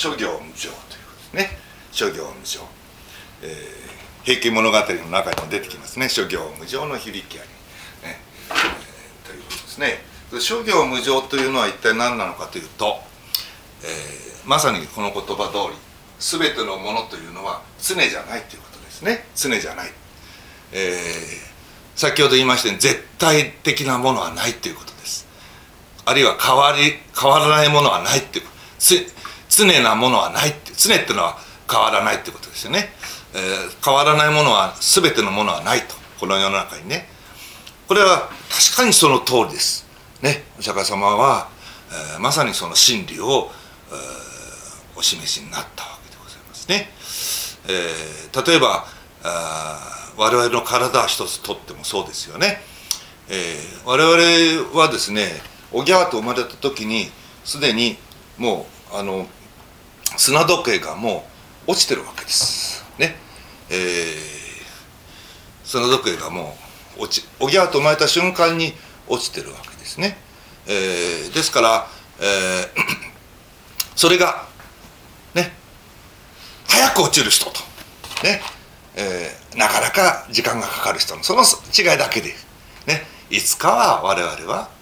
Speaker 2: 諸行無常ということですね。諸行無常、平家物語の中にも出てきますね。諸行無常の響きあり、ねということですね。諸行無常というのは一体何なのかというと、まさにこの言葉通り、全てのものというのは常じゃないということですね。常じゃない、先ほど言いましたように絶対的なものはないということです。あるいは変わらないものはないっていう、常なものはないって、常っていうのは変わらないっていうことですよね。変わらないものは、全てのものはないと、この世の中にね。これは確かにその通りですね。お釈迦様は、まさにその真理をお示しになったわけでございますね。例えば我々の体一つとってもそうですよね。我々はですね、おぎゃーと生まれた時にすでにもう砂時計がもう落ちてるわけですね。砂時計がもうおぎゃーと生まれた瞬間に落ちてるわけですね。ですから、それがね、早く落ちる人とね、なかなか時間がかかる人のその違いだけで、ね、いつかは我々は、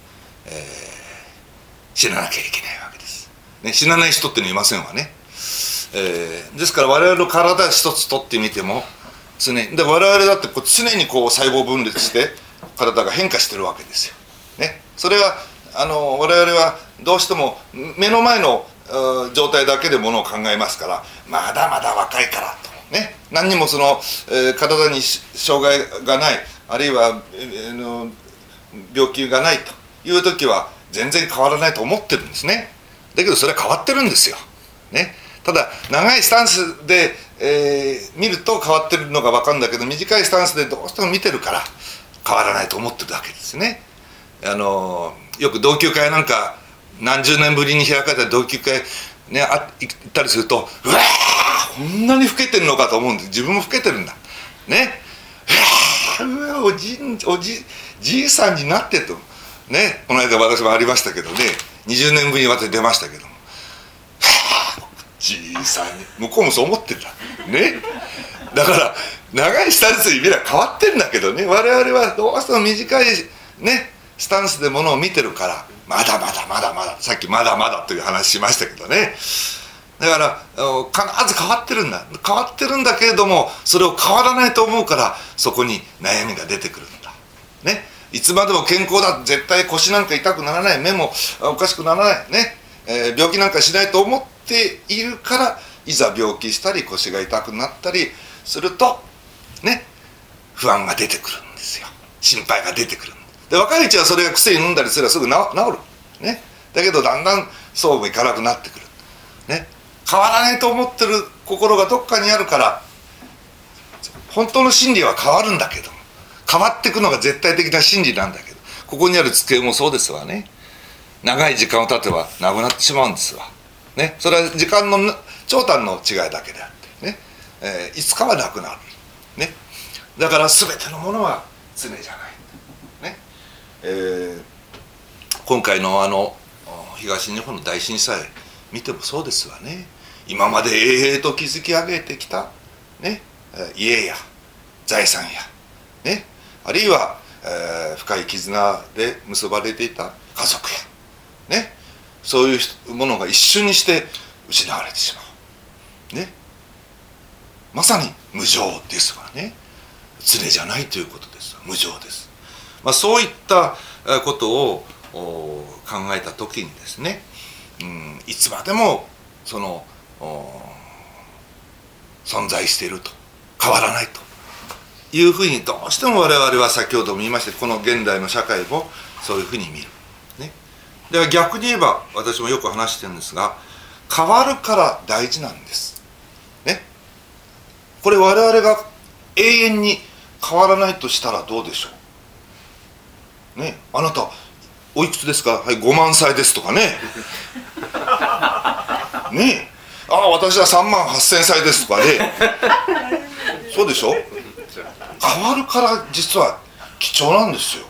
Speaker 2: 死ななきゃいけないわけです、ね、死なない人っていうのいませんわね。ですから我々の体一つとってみても常にで、我々だって常にこう細胞分裂して体が変化してるわけですよ、ね、それは我々はどうしても目の前の状態だけでものを考えますから、まだまだ若いからとね、何にもその、体に障害がない、あるいは、病気がないという時は全然変わらないと思ってるんですね。だけどそれは変わってるんですよ、ね、ただ長いスタンスで、見ると変わってるのが分かるんだけど、短いスタンスでどうしても見てるから変わらないと思ってるだけですね。よく同級会なんか何十年ぶりに開かれた同級会ね、行ったりすると、うわーこんなに老けてるのかと思うんです。自分も老けてるんだね。うわおじいさんになってとね、この間私もありましたけどね、20年ぶりに私出ましたけども、じいさんに、向こうもそう思ってるんだね。だから長いスタンスに見れば変わってるんだけどね、我々はどうしても短いねスタンスでものを見てるから、まだまだまだまだ、さっきまだまだという話しましたけどね。だから必ず変わってるんだ、変わってるんだけれども、それを変わらないと思うからそこに悩みが出てくるんだね。いつまでも健康だ、絶対腰なんか痛くならない、目もおかしくならないね、病気なんかしないと思っているから、いざ病気したり腰が痛くなったりするとね、不安が出てくるんですよ。心配が出てくる。で、若いうちはそれが薬飲んだりすればすぐ治る、ね、だけどだんだんそうもいかなくなってくる、ね、変わらないと思ってる心がどっかにあるから、本当の真理は変わるんだけど、変わっていくのが絶対的な真理なんだけど、ここにある机もそうですわね。長い時間を経てばなくなってしまうんですわ、ね、それは時間の長短の違いだけであってね、いつかはなくなる、ね、だから全てのものは常じゃない。今回の東日本の大震災見てもそうですわね。今まで永遠と築き上げてきた、ね、家や財産や、ね、あるいは、深い絆で結ばれていた家族や、ね、そういうものが一瞬にして失われてしまう、ね、まさに無常ですからね。常じゃないということです。無常です。そういったことを考えた時にですね、いつまでもその存在していると、変わらないというふうにどうしても我々は先ほども言いました、この現代の社会もそういうふうに見る、ね、では逆に言えば、私もよく話してるんですが、変わるから大事なんです、ね、これ我々が永遠に変わらないとしたらどうでしょうね。あなたおいくつですか。はい、5万歳ですとかねねえ、私は3万8000歳ですとかねそうでしょ。変わるから実は貴重なんですよ、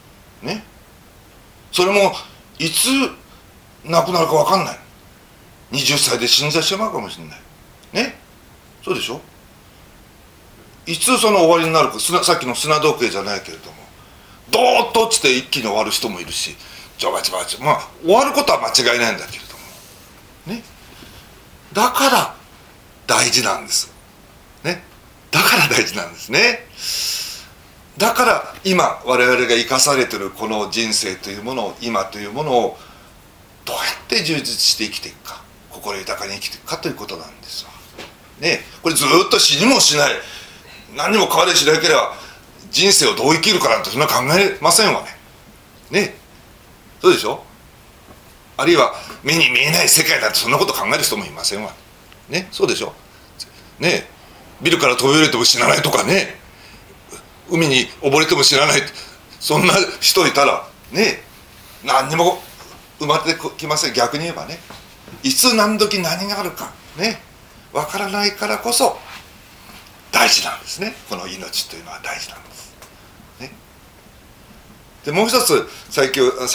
Speaker 2: ね、それもいつ亡くなるか分かんない。 20歳で死んでしまうかもしれないね。そうでしょ。いつその終わりになるか、さっきの砂時計じゃないけれども、ドーッと落ちて一気に終わる人もいるし、ジャバジャバジャバ、まあ終わることは間違いないんだけれどもね。だから大事なんですね。だから大事なんですね。だから今我々が生かされているこの人生というものを、今というものをどうやって充実して生きていくか、心豊かに生きていくかということなんですわね。これずっと死にもしない、何にも変わりしなければ人生をどう生きるかなんてそんな考えませんわね。そうでしょ。あるいは目に見えない世界なんてそんなこと考える人もいませんわね。そうでしょね。ビルから飛び降りても死なないとかね、海に溺れても死なない、そんな人いたらね、何にも生まれてきません。逆に言えばね、いつ何時何があるかね、わからないからこそ大事なんですね。この命というのは大事なんですね。でもう一つ最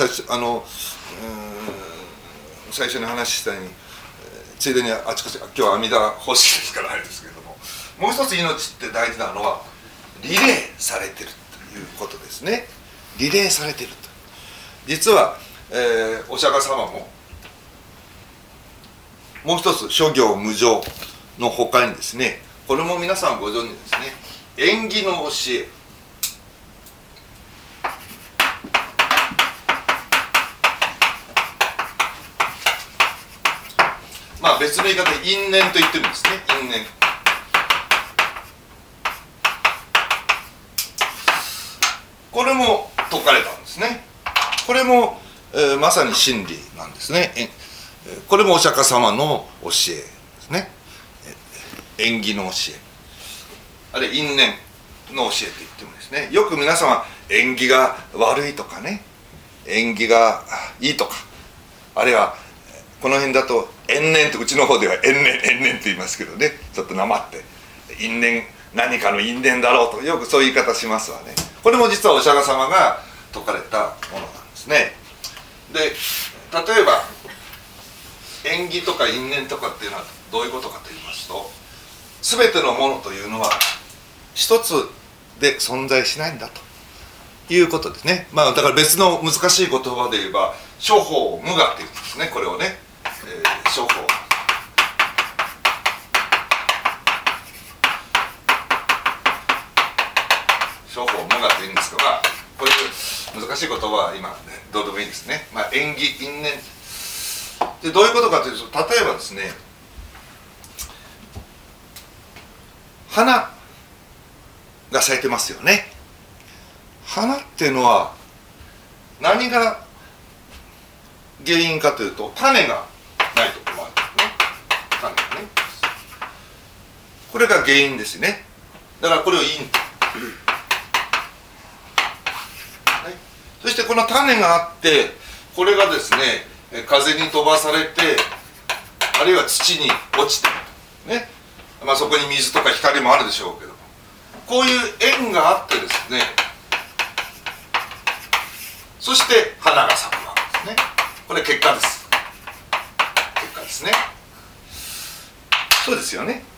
Speaker 2: 初に話したように、ついでにあちこち、今日は阿弥陀方式ですからあれですけれども、もう一つ命って大事なのはリレーされてるということですね。リレーされてると。実は、お釈迦様ももう一つ諸行無常の他にですね、これも皆さんご存知ですね、縁起の教え、まあ別の言い方で因縁と言ってるんですね。因縁、これも説かれたんですね。これも、まさに真理なんですね。これもお釈迦様の教えですね。縁起の教え、あるいは因縁の教えと言ってもですね、よく皆様縁起が悪いとかね、縁起がいいとか、あるいはこの辺だと縁念と、うちの方では縁念と言いますけどね、ちょっとなまって因縁、何かの因縁だろうとよくそういう言い方しますわね。これも実はお釈迦様が説かれたものなんですね。で、例えば縁起とか因縁とかっていうのはどういうことかと言いますと、全てのものというのは一つで存在しないんだということですね。まあだから別の難しい言葉で言えば諸法無我っていうんですね。これをね、諸法、諸法無我というんですが、まあこういう難しい言葉は今、ね、どうでもいいですね。まあ縁起因縁でどういうことかというと、例えばですね、花が咲いてますよね。花っていうのは何が原因かというと、種がないと困るんですね。種がね、これが原因ですね。だからこれを因と、そしてこの種があって、これがですね風に飛ばされて、あるいは土に落ちてね、まあそこに水とか光もあるでしょうけども、こういう縁があってですね、そして花が咲くわけですね。これ結果です。結果ですね。そうですよね。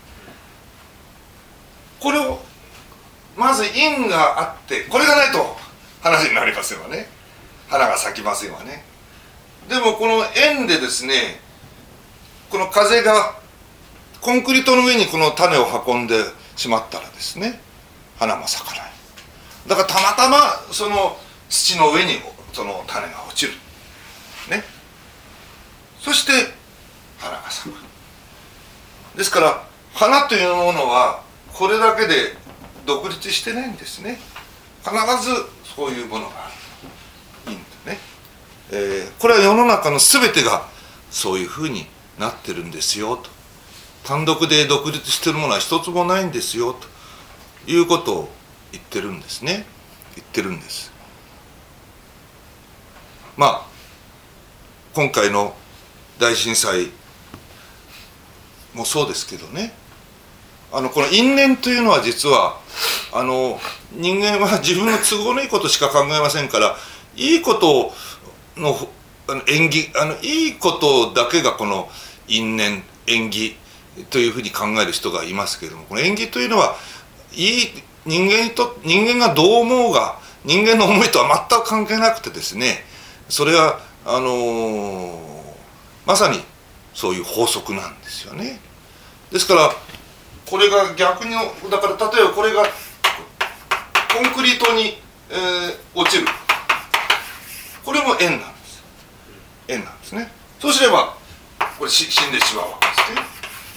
Speaker 2: これをまず因があって、これがないと話になりませんわね。花が咲きませんわね。でもこの縁でですね、この風がコンクリートの上にこの種を運んでしまったらですね、花も咲かない。だからたまたまその土の上にその種が落ちるね。そして花が咲く。ですから花というものはこれだけで独立してないんですね。必ずそういうものがある。いいんだね。これは世の中の全てがそういうふうになってるんですよと。単独で独立しているものは一つもないんですよということを言ってるんですね。言ってるんです。まあ今回の大震災もそうですけどね、この因縁というのは実は人間は自分の都合のいいことしか考えませんから、いいことの縁起、いいことだけがこの因縁縁起というふうに考える人がいますけれども、この縁起というのはいい人間がどう思うが人間の思いとは全く関係なくてですね、それはまさにそういう法則なんですよね。ですからこれが逆にだから例えばこれがコンクリートに、落ちる、これも円なんです。円なんですね。そうすればこれ死んでしまうわけですね。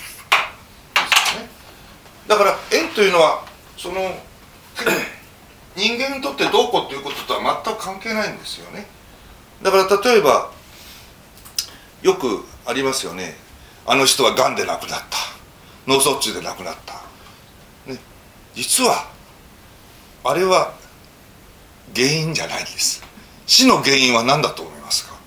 Speaker 2: だから円というのはその人間にとってどうこうということとは全く関係ないんですよね。だから例えばよくありますよね。あの人はがんで亡くなった、脳卒中で亡くなった、ね、実はあれは原因じゃないんです。死の原因は何だと思いますか？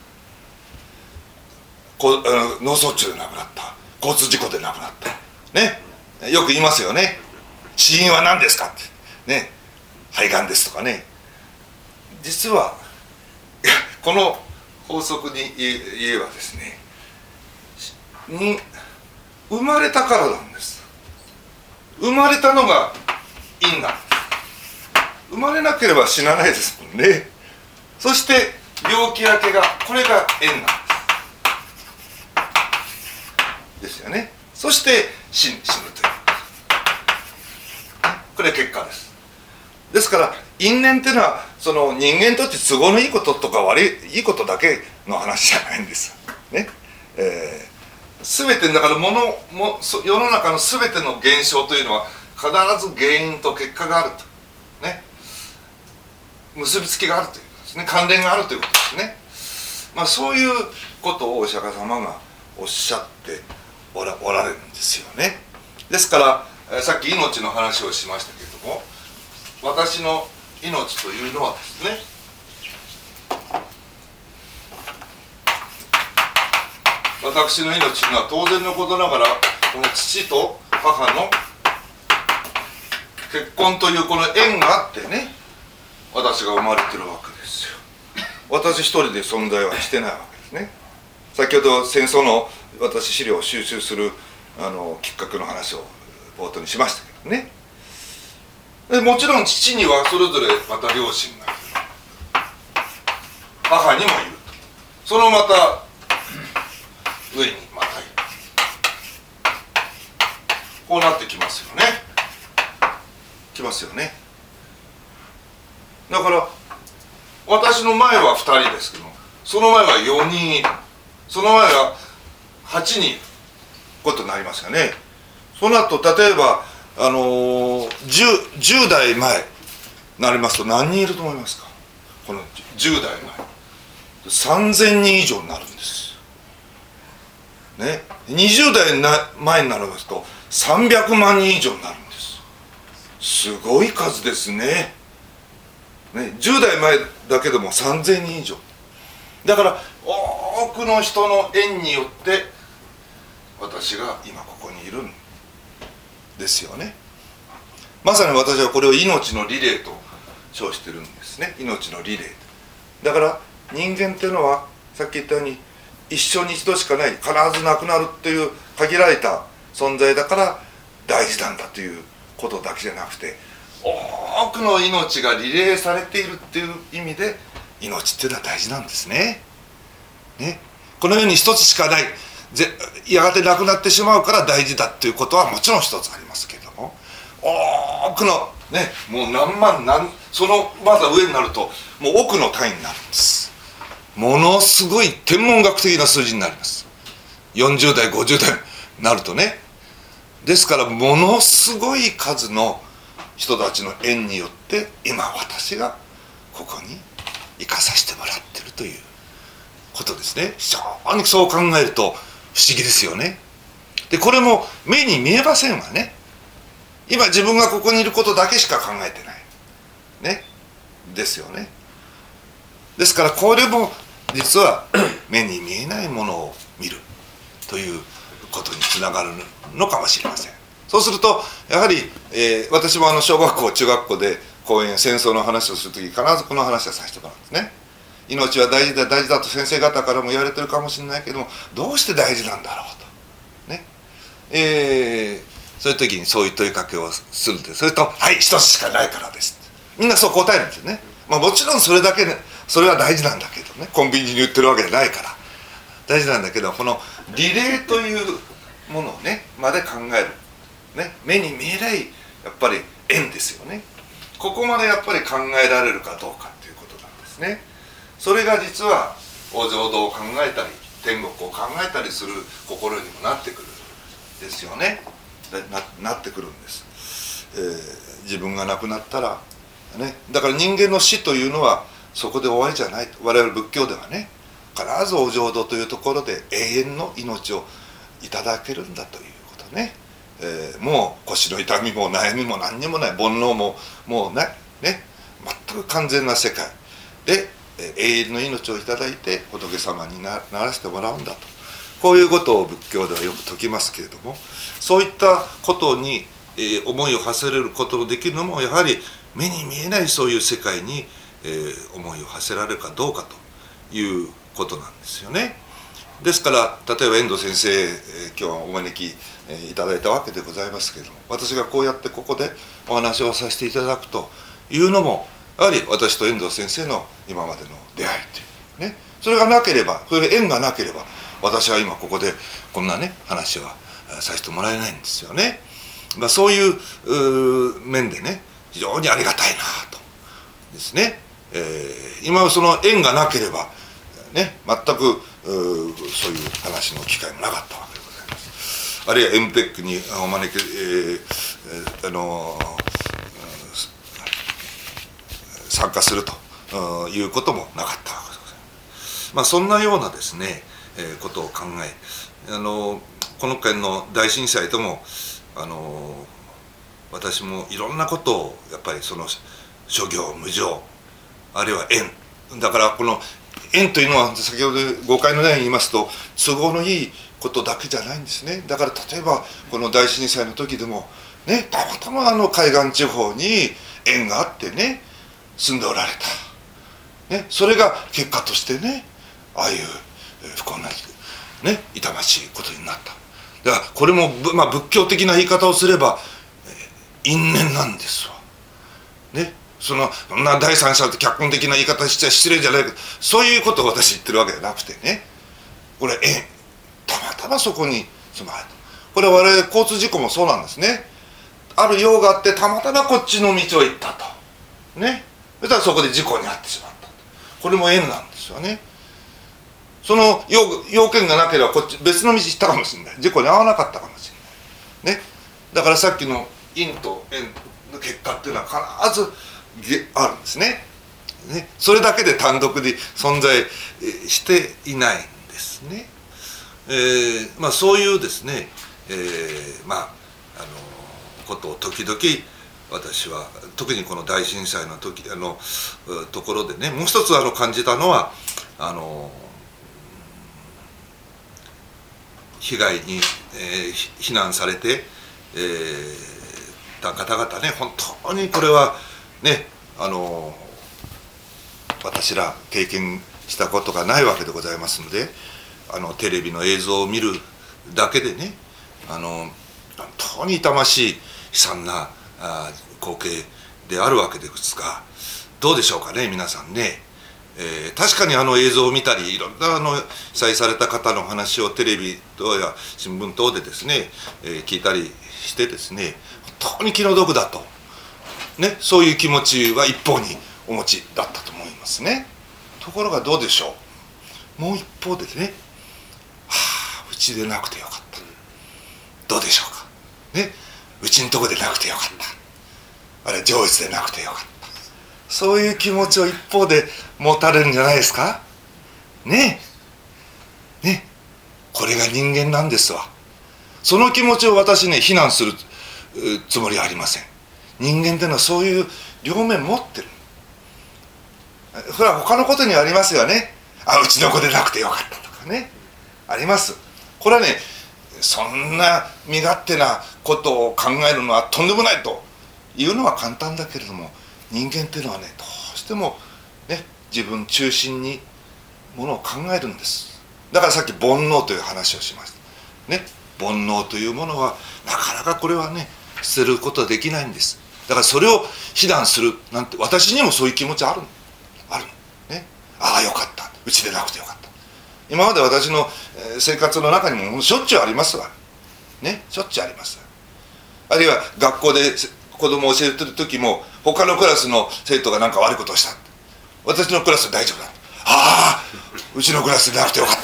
Speaker 2: 脳卒中で亡くなった、交通事故で亡くなったね、よく言いますよね。死因は何ですかってね、肺がんですとかね。実はこの法則に言えばですね、生まれたからなんです。生まれたのが因なんです。生まれなければ死なないですもんね。そして病気明けが、これが縁なんですよね。そして死ぬという、これ結果です。ですから因縁っていうのはその人間にとって都合のいいこととかいいことだけの話じゃないんですね。全てだから世の中の全ての現象というのは必ず原因と結果があるとね、結びつきがあるということですね。関連があるということですね。そういうことをお釈迦様がおっしゃっておられるんですよね。ですからさっき命の話をしましたけれども、私の命というのはですね、私の命というのは当然のことながらこの父と母の結婚というこの縁があってね、私が生まれてるわけですよ。私一人で存在はしてないわけですね。先ほど戦争の私資料を収集するきっかけの話を冒頭にしましたけどね。でもちろん父にはそれぞれまた両親がいる、母にもいると、そのまた上にまたいる、こうなってきますよね。きますよね。だから私の前は2人ですけど、その前は4人いる、その前は8人いることになりますよね。その後例えば10代前になりますと何人いると思いますか？この10代前3000人以上になるんですね。20代前になりますと300万人以上になるんです。すごい数ですね。10代前だけでも3000人以上だから、多くの人の縁によって私が今ここにいるんですよね。まさに私はこれを命のリレーと称してるんですね。命のリレーだから人間っていうのはさっき言ったように一生に一度しかない、必ず亡くなるっていう限られた存在だから大事なんだということだけじゃなくて、多くの命がリレーされているっていう意味で命っていうのは大事なんですね。この世に一つしかない、やがてなくなってしまうから大事だっていうことはもちろん一つありますけども、多くのね、もう何万そのまだ上になるともう億の単位になるんです。ものすごい天文学的な数字になります。40代50代になるとね。ですからものすごい数の人たちの縁によって今私がここに生かさせてもらってるということですね。非常にそう考えると不思議ですよね。でこれも目に見えませんわね。今自分がここにいることだけしか考えてないね、ですよね。ですからこれも実は目に見えないものを見るということにつながるのかもしれません。そうするとやはり、私も小学校中学校で講演戦争の話をするとき必ずこの話はさせてもらうんですね。 命は大事だ大事だと先生方からも言われてるかもしれないけども、どうして大事なんだろうとね、そういう時にそういう問いかけをするんで、それと「はい、一つしかないからです」みんなそう答えるんですよね。もちろんそれだけね、それは大事なんだけどね、コンビニに売ってるわけじゃないから大事なんだけど、このリレーというものをねまで考える、ね、目に見えないやっぱり縁ですよね。ここまでやっぱり考えられるかどうかということなんですね。それが実はお浄土を考えたり天国を考えたりする心にもなってくるんですよね。なってくるんです、自分が亡くなったらね、だから人間の死というのはそこで終わりじゃないと。我々仏教ではね、必ずお浄土というところで永遠の命をいただけるんだということね。もう腰の痛みも悩みも何にもない、煩悩ももうないね、全く完全な世界で永遠の命をいただいて仏様にならせてもらうんだと、こういうことを仏教ではよく説きますけれども、そういったことに、思いを馳せれることのできるのもやはり目に見えないそういう世界に、思いを馳せられるかどうかということなんですよね。ですから例えば遠藤先生、今日はお招き、いただいたわけでございますけれども、私がこうやってここでお話をさせていただくというのもやはり私と遠藤先生の今までの出会いというね、それがなければ、それが縁がなければ私は今ここでこんなね話はさせてもらえないんですよね。そういう面でね非常にありがたいなとですね、今その縁がなければね全くそういう話の機会もなかったわけでございます。あるいは MPEC にお招き、参加するということもなかったわけでございます。そんなようなですね、ことを考え、この件の大震災とも私もいろんなことをやっぱりその諸行無常あるいは縁だから、この縁というのは先ほど誤解のないように言いますと都合のいいことだけじゃないんですね。だから例えばこの大震災の時でもね、たまたま海岸地方に縁があってね住んでおられた、ね、それが結果としてねああいう不幸なね痛ましいことになった。だからこれも、仏教的な言い方をすれば因縁なんですわね。そんな第三者と客観的な言い方しちゃ失礼じゃないけど、そういうことを私言ってるわけじゃなくてね、これ縁たまたまそこに住まれた。これは我々交通事故もそうなんですね。ある用があってたまたまこっちの道を行ったとね、そしたらそこで事故に遭ってしまった。これも縁なんですよね。その要件がなければこっち別の道行ったかもしれない、事故に遭わなかったかもしれないね。だからさっきの因と縁の結果っていうのは必ずあるんですね。それだけで単独で存在していないんですね。そういうですね、ことを時々私は特にこの大震災の時ところでね、もう一つ感じたのは被害に、避難されて、た方々ね、本当にこれはね私ら経験したことがないわけでございますので、テレビの映像を見るだけでね本当に痛ましい悲惨な光景であるわけですが、どうでしょうかね皆さんね。確かに映像を見たりいろんな被災された方の話をテレビ等や新聞等でですね、聞いたりしてですね、本当に気の毒だと、ね、そういう気持ちは一方にお持ちだったと思いますね。ところがどうでしょう、もう一方でね、うちでなくてよかった、どうでしょうかね、うちのとこでなくてよかった、あれ上越でなくてよかった、そういう気持ちを一方で持たれるんじゃないですかね。これが人間なんですわ。その気持ちを私ね非難するつもりはありません。人間っていうのはそういう両面持ってる。それは他のことにはありますよね。うちの子でなくてよかったとかね、あります。これはねそんな身勝手なことを考えるのはとんでもないというのは簡単だけれども、人間っていうのはねどうしてもね自分中心にものを考えるんです。だからさっき煩悩という話をしましたね。煩悩というものはなかなかこれはね捨てることはできないんです。だからそれを非難するなんて、私にもそういう気持ちあるね。ああよかった、うちでなくてよかった。今まで私の生活の中にもしょっちゅうありますわね、しょっちゅうあります。あるいは学校で子供を教えてる時も他のクラスの生徒が何か悪いことをした、私のクラスは大丈夫だ、ああうちのクラスでなくてよかった、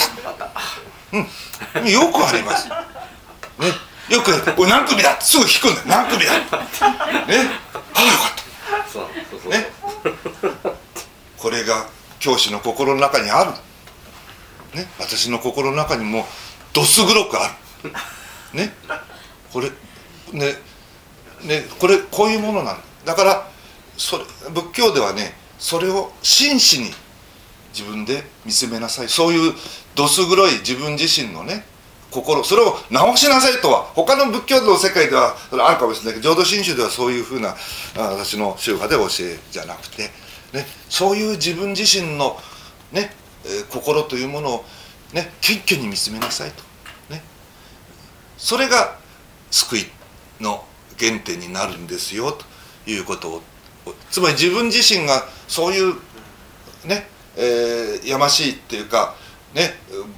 Speaker 2: よくありますね。よく「おい何組だ」ってすぐ聞くんだよ、何組だね、ああよかったね。これが教師の心の中にあるね。私の心の中にもどす黒くあるね。これこれこういうものなんだ。だからそれ仏教ではね、それを真摯に自分で見つめなさい。そういうどす黒い自分自身のね心、それを直しなさいとは他の仏教の世界ではそれあるかもしれないけど、浄土真宗ではそういうふうな私の宗派で教えじゃなくて、ね、そういう自分自身の、ね心というものを、ね、謙虚に見つめなさいと、ね、それが救いの原点になるんですよということを、つまり自分自身がそういうね、やましいっていうかね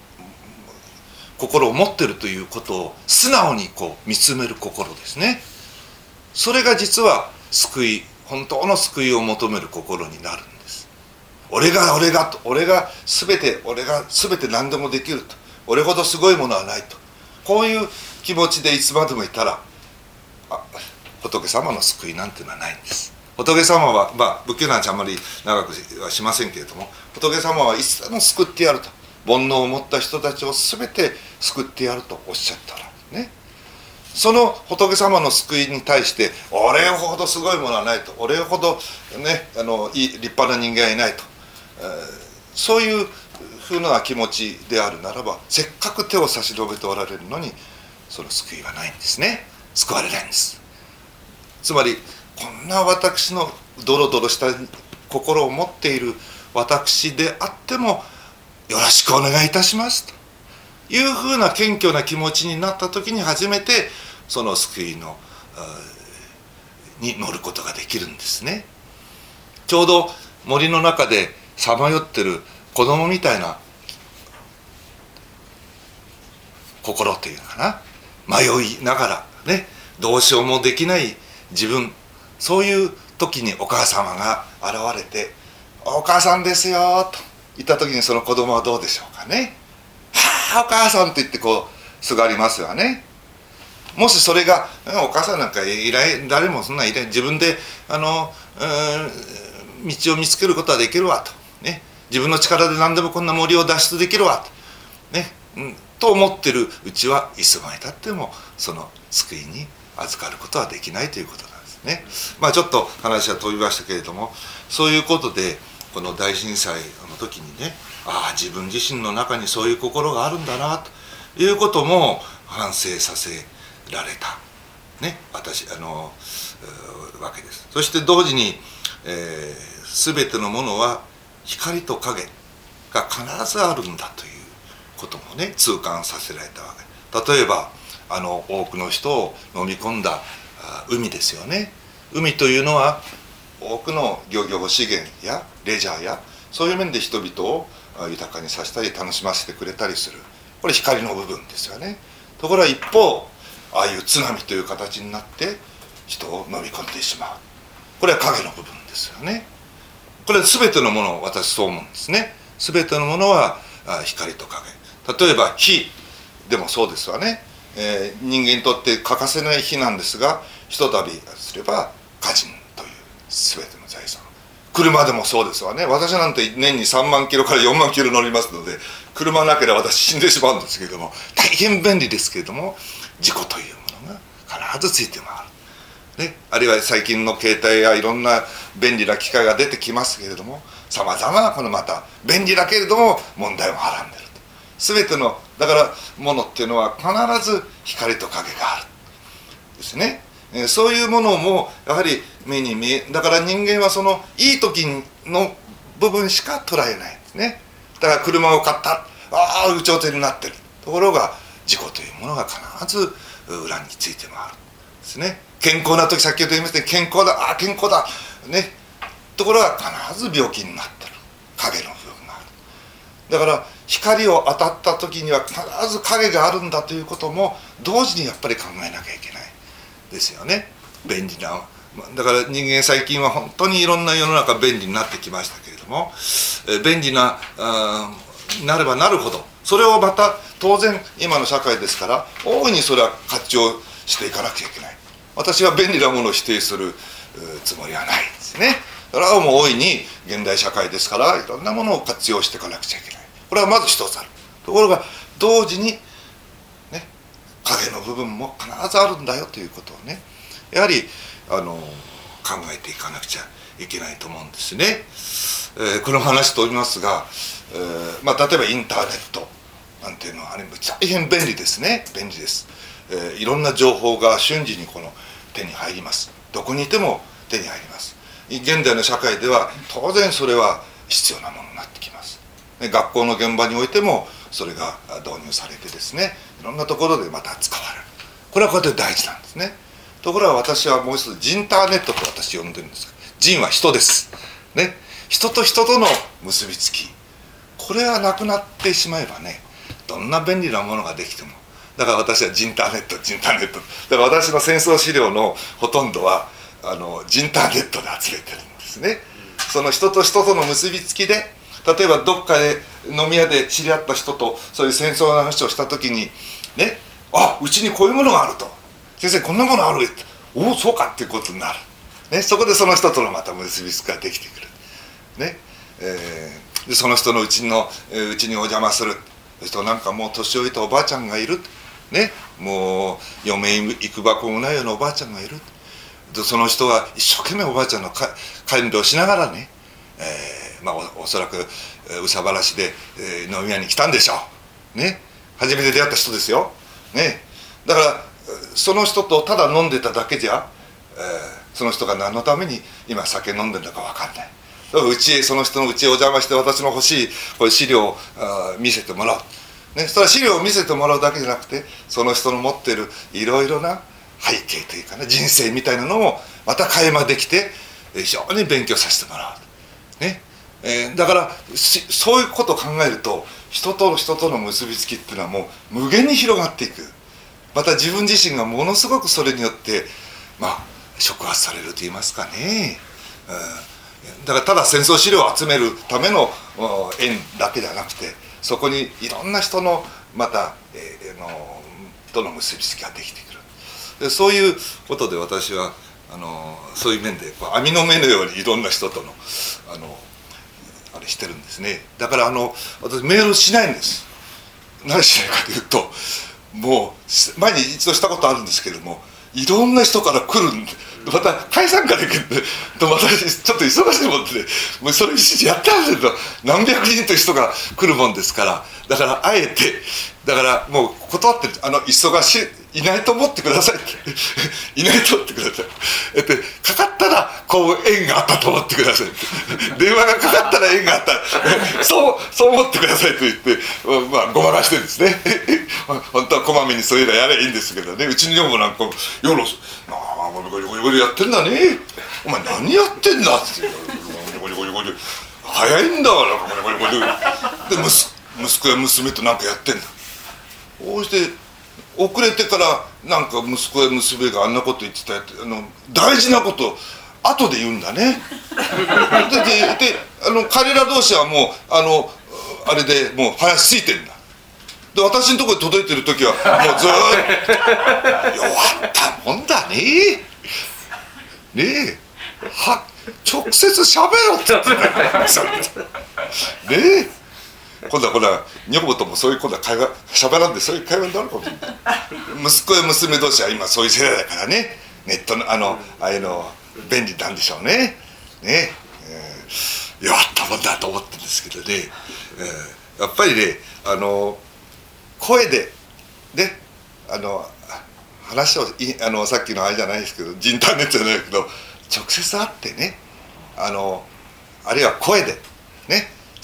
Speaker 2: 心を持ってるということを素直にこう見つめる心ですね。それが実は救い、本当の救いを求める心になるんです。俺が全て何でもできると、俺ほどすごいものはないと、こういう気持ちでいつまでもいたら仏様の救いなんていうのはないんです。仏様は仏教なんてあんまり長くはしませんけれども、仏様はいつでも救ってやると、煩悩を持った人たちを全て救ってやるとおっしゃったらね、その仏様の救いに対して俺ほどすごいものはないと、俺ほどね立派な人間はいないと、そういうふうな気持ちであるならば、せっかく手を差し伸べておられるのにその救いはないんですね。救われないんです。つまりこんな私のドロドロした心を持っている私であってもよろしくお願いいたしますというふうな謙虚な気持ちになった時に初めてその救いのに乗ることができるんですね。ちょうど森の中でさまよってる子供みたいな心というのかな、迷いながらねどうしようもできない自分、そういう時にお母様が現れて「お母さんですよ」と言った時にその子供はどうでしょうかね。はあお母さんって言ってこうすがりますよね。もしそれがお母さんなんかいない誰もそんなんいない、自分で道を見つけることはできるわと、ね、自分の力で何でもこんな森を脱出できるわと、ねと思ってるうちはいつまでたってもその救いに預かることはできないということなんですね。ちょっと話は飛びましたけれども、そういうことでこの大震災の時にね、自分自身の中にそういう心があるんだなということも反省させられた、ね、わけです。そして同時に、全てのものは光と影が必ずあるんだということもね痛感させられたわけ。例えば多くの人を飲み込んだ海ですよね。海というのは多くの漁業資源やレジャーやそういう面で人々を豊かにさせたり楽しませてくれたりする、これ光の部分ですよね。ところが一方ああいう津波という形になって人を飲み込んでしまう、これは影の部分ですよね。これは全てのものを私そう思うんですね。全てのものは光と影。例えば火でもそうですわね。人間にとって欠かせない火なんですが、ひとたびすれば火人という全ての財産。車でもそうですわね。私なんて年に3万キロから4万キロ乗りますので、車なければ私死んでしまうんですけれども、大変便利ですけれども、事故というものが必ずついて回る、ね、あるいは最近の携帯やいろんな便利な機械が出てきますけれども、さまざまなこのまた便利だけれども問題をはらんでいると。全てのだからものっていうのは必ず光と影があるですね。そういうものもやはり目に見え、だから人間はそのいい時の部分しか捉えないんですね。だから車を買った、ああ有頂天になってる。ところが自己というものが必ず裏について回るんですね。健康な時、先ほど言いましたように健康だ、ああ健康だね、ところが必ず病気になってる影の部分がある。だから光を当たった時には必ず影があるんだということも同時にやっぱり考えなきゃいけないですよね。便利な、だから人間最近は本当にいろんな世の中便利になってきましたけれども、便利ななればなるほど、それをまた当然今の社会ですから大いにそれは活用していかなくちゃいけない。私は便利なものを否定するつもりはないですね。それはもう大いに現代社会ですからいろんなものを活用していかなくちゃいけない。これはまず一つある。ところが同時にね、影の部分も必ずあるんだよということをね、やはり考えていかなくちゃいけないと思うんですね。この話とおりますが、例えばインターネットなんていうのは大変便利ですね。便利です。いろんな情報が瞬時にこの手に入ります。どこにいても手に入ります。現代の社会では当然それは必要なものになってきます。学校の現場においてもそれが導入されてですね、いろんなところでまた使われる。これはこれで大事なんですね。ところが私はもう一つジンターネットと私呼んでるんですが、人は人ですね。人と人との結びつき、これはなくなってしまえばね、どんな便利なものができても、だから私はジンターネットだから私の戦争資料のほとんどはジンターネットで集めてるんですね。その人と人との結びつきで、例えばどっかで飲み屋で知り合った人とそういう戦争の話をした時にね、あ、うちにこういうものがあると、先生こんなものあるって、おおそうかっていうことになる、ね、そこでその人とのまた結びつきができてくる、ねでその人のうちにお邪魔する人、なんかもう年老いたおばあちゃんがいる、ね、もう嫁行くばこもないようなおばあちゃんがいる。でその人は一生懸命おばあちゃんの管理をしながらね、おそらく憂さ晴らしで、飲み屋に来たんでしょう、ね、初めて出会った人ですよ、ね、だからその人とただ飲んでただけじゃ、その人が何のために今酒飲んでるのか分かんない。だからその人の家へお邪魔して私の欲しいこういう資料を見せてもらう、ね、それは資料を見せてもらうだけじゃなくて、その人の持っているいろいろな背景というかね、人生みたいなのもまた垣間できて非常に勉強させてもらう、ねだからそういうことを考えると人と人との結びつきっていうのはもう無限に広がっていく。また自分自身がものすごくそれによって触発されると言いますかね、だからただ戦争資料を集めるための縁だけじゃなくて、そこにいろんな人のまた、との結びつきができてくる。でそういうことで私はそういう面で網の目のようにいろんな人とのあれしてるんですね。だから私メールしないんです。何しないかというと、もう前に一度したことあるんですけれども、いろんな人から来るんで、また解散から来るんで、私ちょっと忙しいもんで、もうそれ一時やってるんだけど何百人という人が来るもんですから、だからあえてだからもう断ってる。忙しいないと思ってくださいっていないと思ってくださいかかったらこう縁があったと思ってくださいって電話がかかったら縁があったそう思ってくださいと言ってごまかしてるんですね本当はこまめにそういうのやればいいんですけどね。うちの女房なんか「よろゴリゴリやってんだね、お前何やってんだ」ってゴリゴリ早いんだからゴリゴリで息子や娘となんかやってんだ。こうして遅れてからなんか息子や娘があんなこと言ってたやって大事なこと後で言うんだねで彼ら同士はもうあれでもう話ついてんだ。で私のところに届いてる時はもうずーっと弱ったもんだねえ直接喋ろってねえ今度は女房ともそういう今度は会話喋らんでそういう会話になるかもしれない息子や娘同士は今そういう世代だからね、ネットのああいうの便利なんでしょうね。弱ったもんだと思ってるんですけどね、やっぱりね声でね話をさっきのあれじゃないですけどインターネットじゃないけど直接会ってねあるいは声で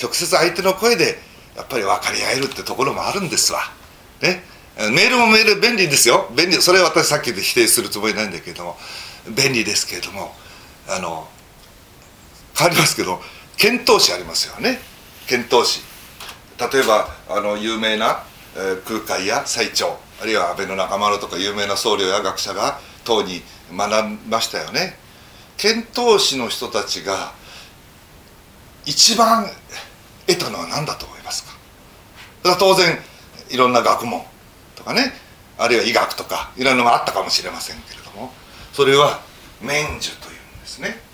Speaker 2: 直接相手の声でやっぱり分かり合えるってところもあるんですわ、ね、メールもメール便利ですよ、便利、それは私さっきで否定するつもりないんだけれども、便利ですけれども、変わりますけど遣唐使ありますよね。遣唐使、例えば有名な空海や最澄、あるいは安倍の中丸とか有名な僧侶や学者が唐に学びましたよね。遣唐使の人たちが一番得たのは何だと思いますか。それは当然いろんな学問とかね、あるいは医学とかいろんなのがあったかもしれませんけれども、それは免寿というんですね。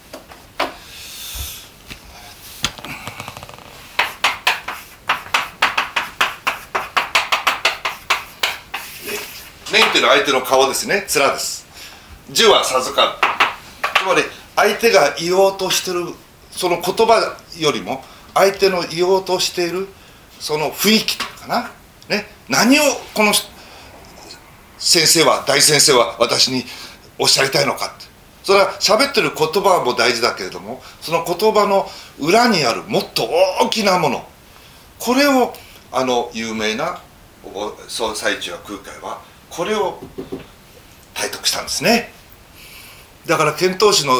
Speaker 2: 免っていうのは相手の顔ですね、面です。寿は授かる。つまり相手が言おうとしてるその言葉よりも相手の言おうとしているその雰囲気かな、ね、何をこの先生は大先生は私におっしゃりたいのかって、それは喋ってる言葉も大事だけれども、その言葉の裏にあるもっと大きなもの、これを有名な最澄や空海はこれを体得したんですね。だから遣唐使の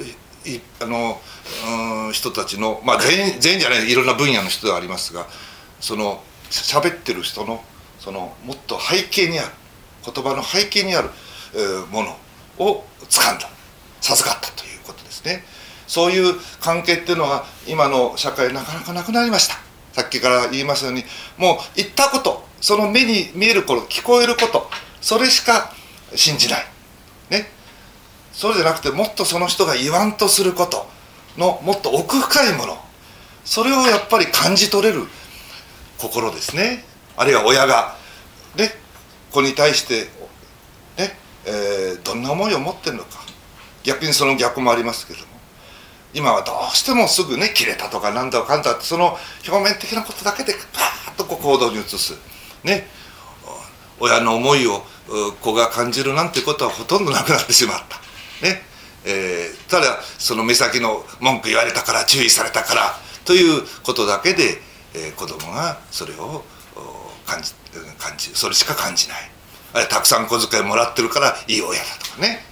Speaker 2: 人たちの、全員じゃない、いろんな分野の人ではありますが、その喋ってる人のそのもっと背景にある言葉の背景にあるものを掴んだ、授かったということですね。そういう関係っていうのは今の社会なかなかなくなりました。さっきから言いますように、もう言ったこと、その目に見えること、聞こえること、それしか信じないね。それじゃなくて、もっとその人が言わんとすることのもっと奥深いもの、それをやっぱり感じ取れる心ですね。あるいは親がね、子に対してね、どんな思いを持ってるのか、逆にその逆もありますけれども、今はどうしてもすぐね、切れたとかなんだかんだって、その表面的なことだけでパーッと行動に移すね、親の思いを子が感じるなんてことはほとんどなくなってしまったね。ただその目先の文句言われたから、注意されたからということだけで、子供がそれを感じそれしか感じない。あるいはたくさん小遣いもらってるからいい親だとかね、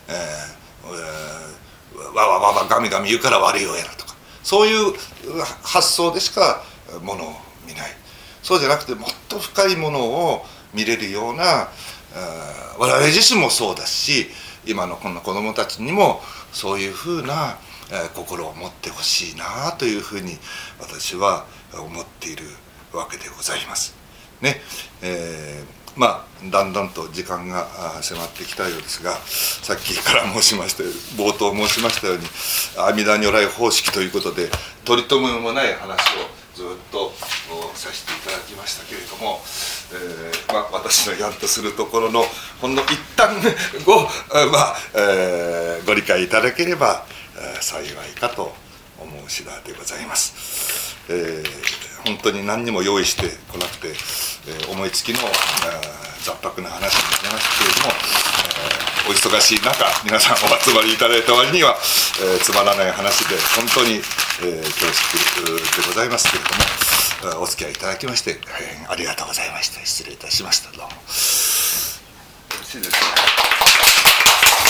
Speaker 2: わわわわガミガミ言うから悪い親だとか、そういう発想でしかものを見ない。そうじゃなくて、もっと深いものを見れるような、我々自身もそうだし、今のこんな子どもたちにもそういうふうな、心を持ってほしいなというふうに私は思っているわけでございますね。だんだんと時間が迫ってきたようですが、さっきから冒頭申しましたように、阿弥陀如来方式ということで取り留めもない話をずっとさせていただきましたけれども、私のやんとするところのほんの一端をご理解いただければ幸いかと思う次第でございます。本当に何にも用意してこなくて、思いつきの雑白な話になりますけれども、お忙しい中皆さんお集まりいただいた割には、つまらない話で本当に、恐縮でございますけれども、お付き合いいただきましてありがとうございました。失礼いたしました。どうもよろしいですか。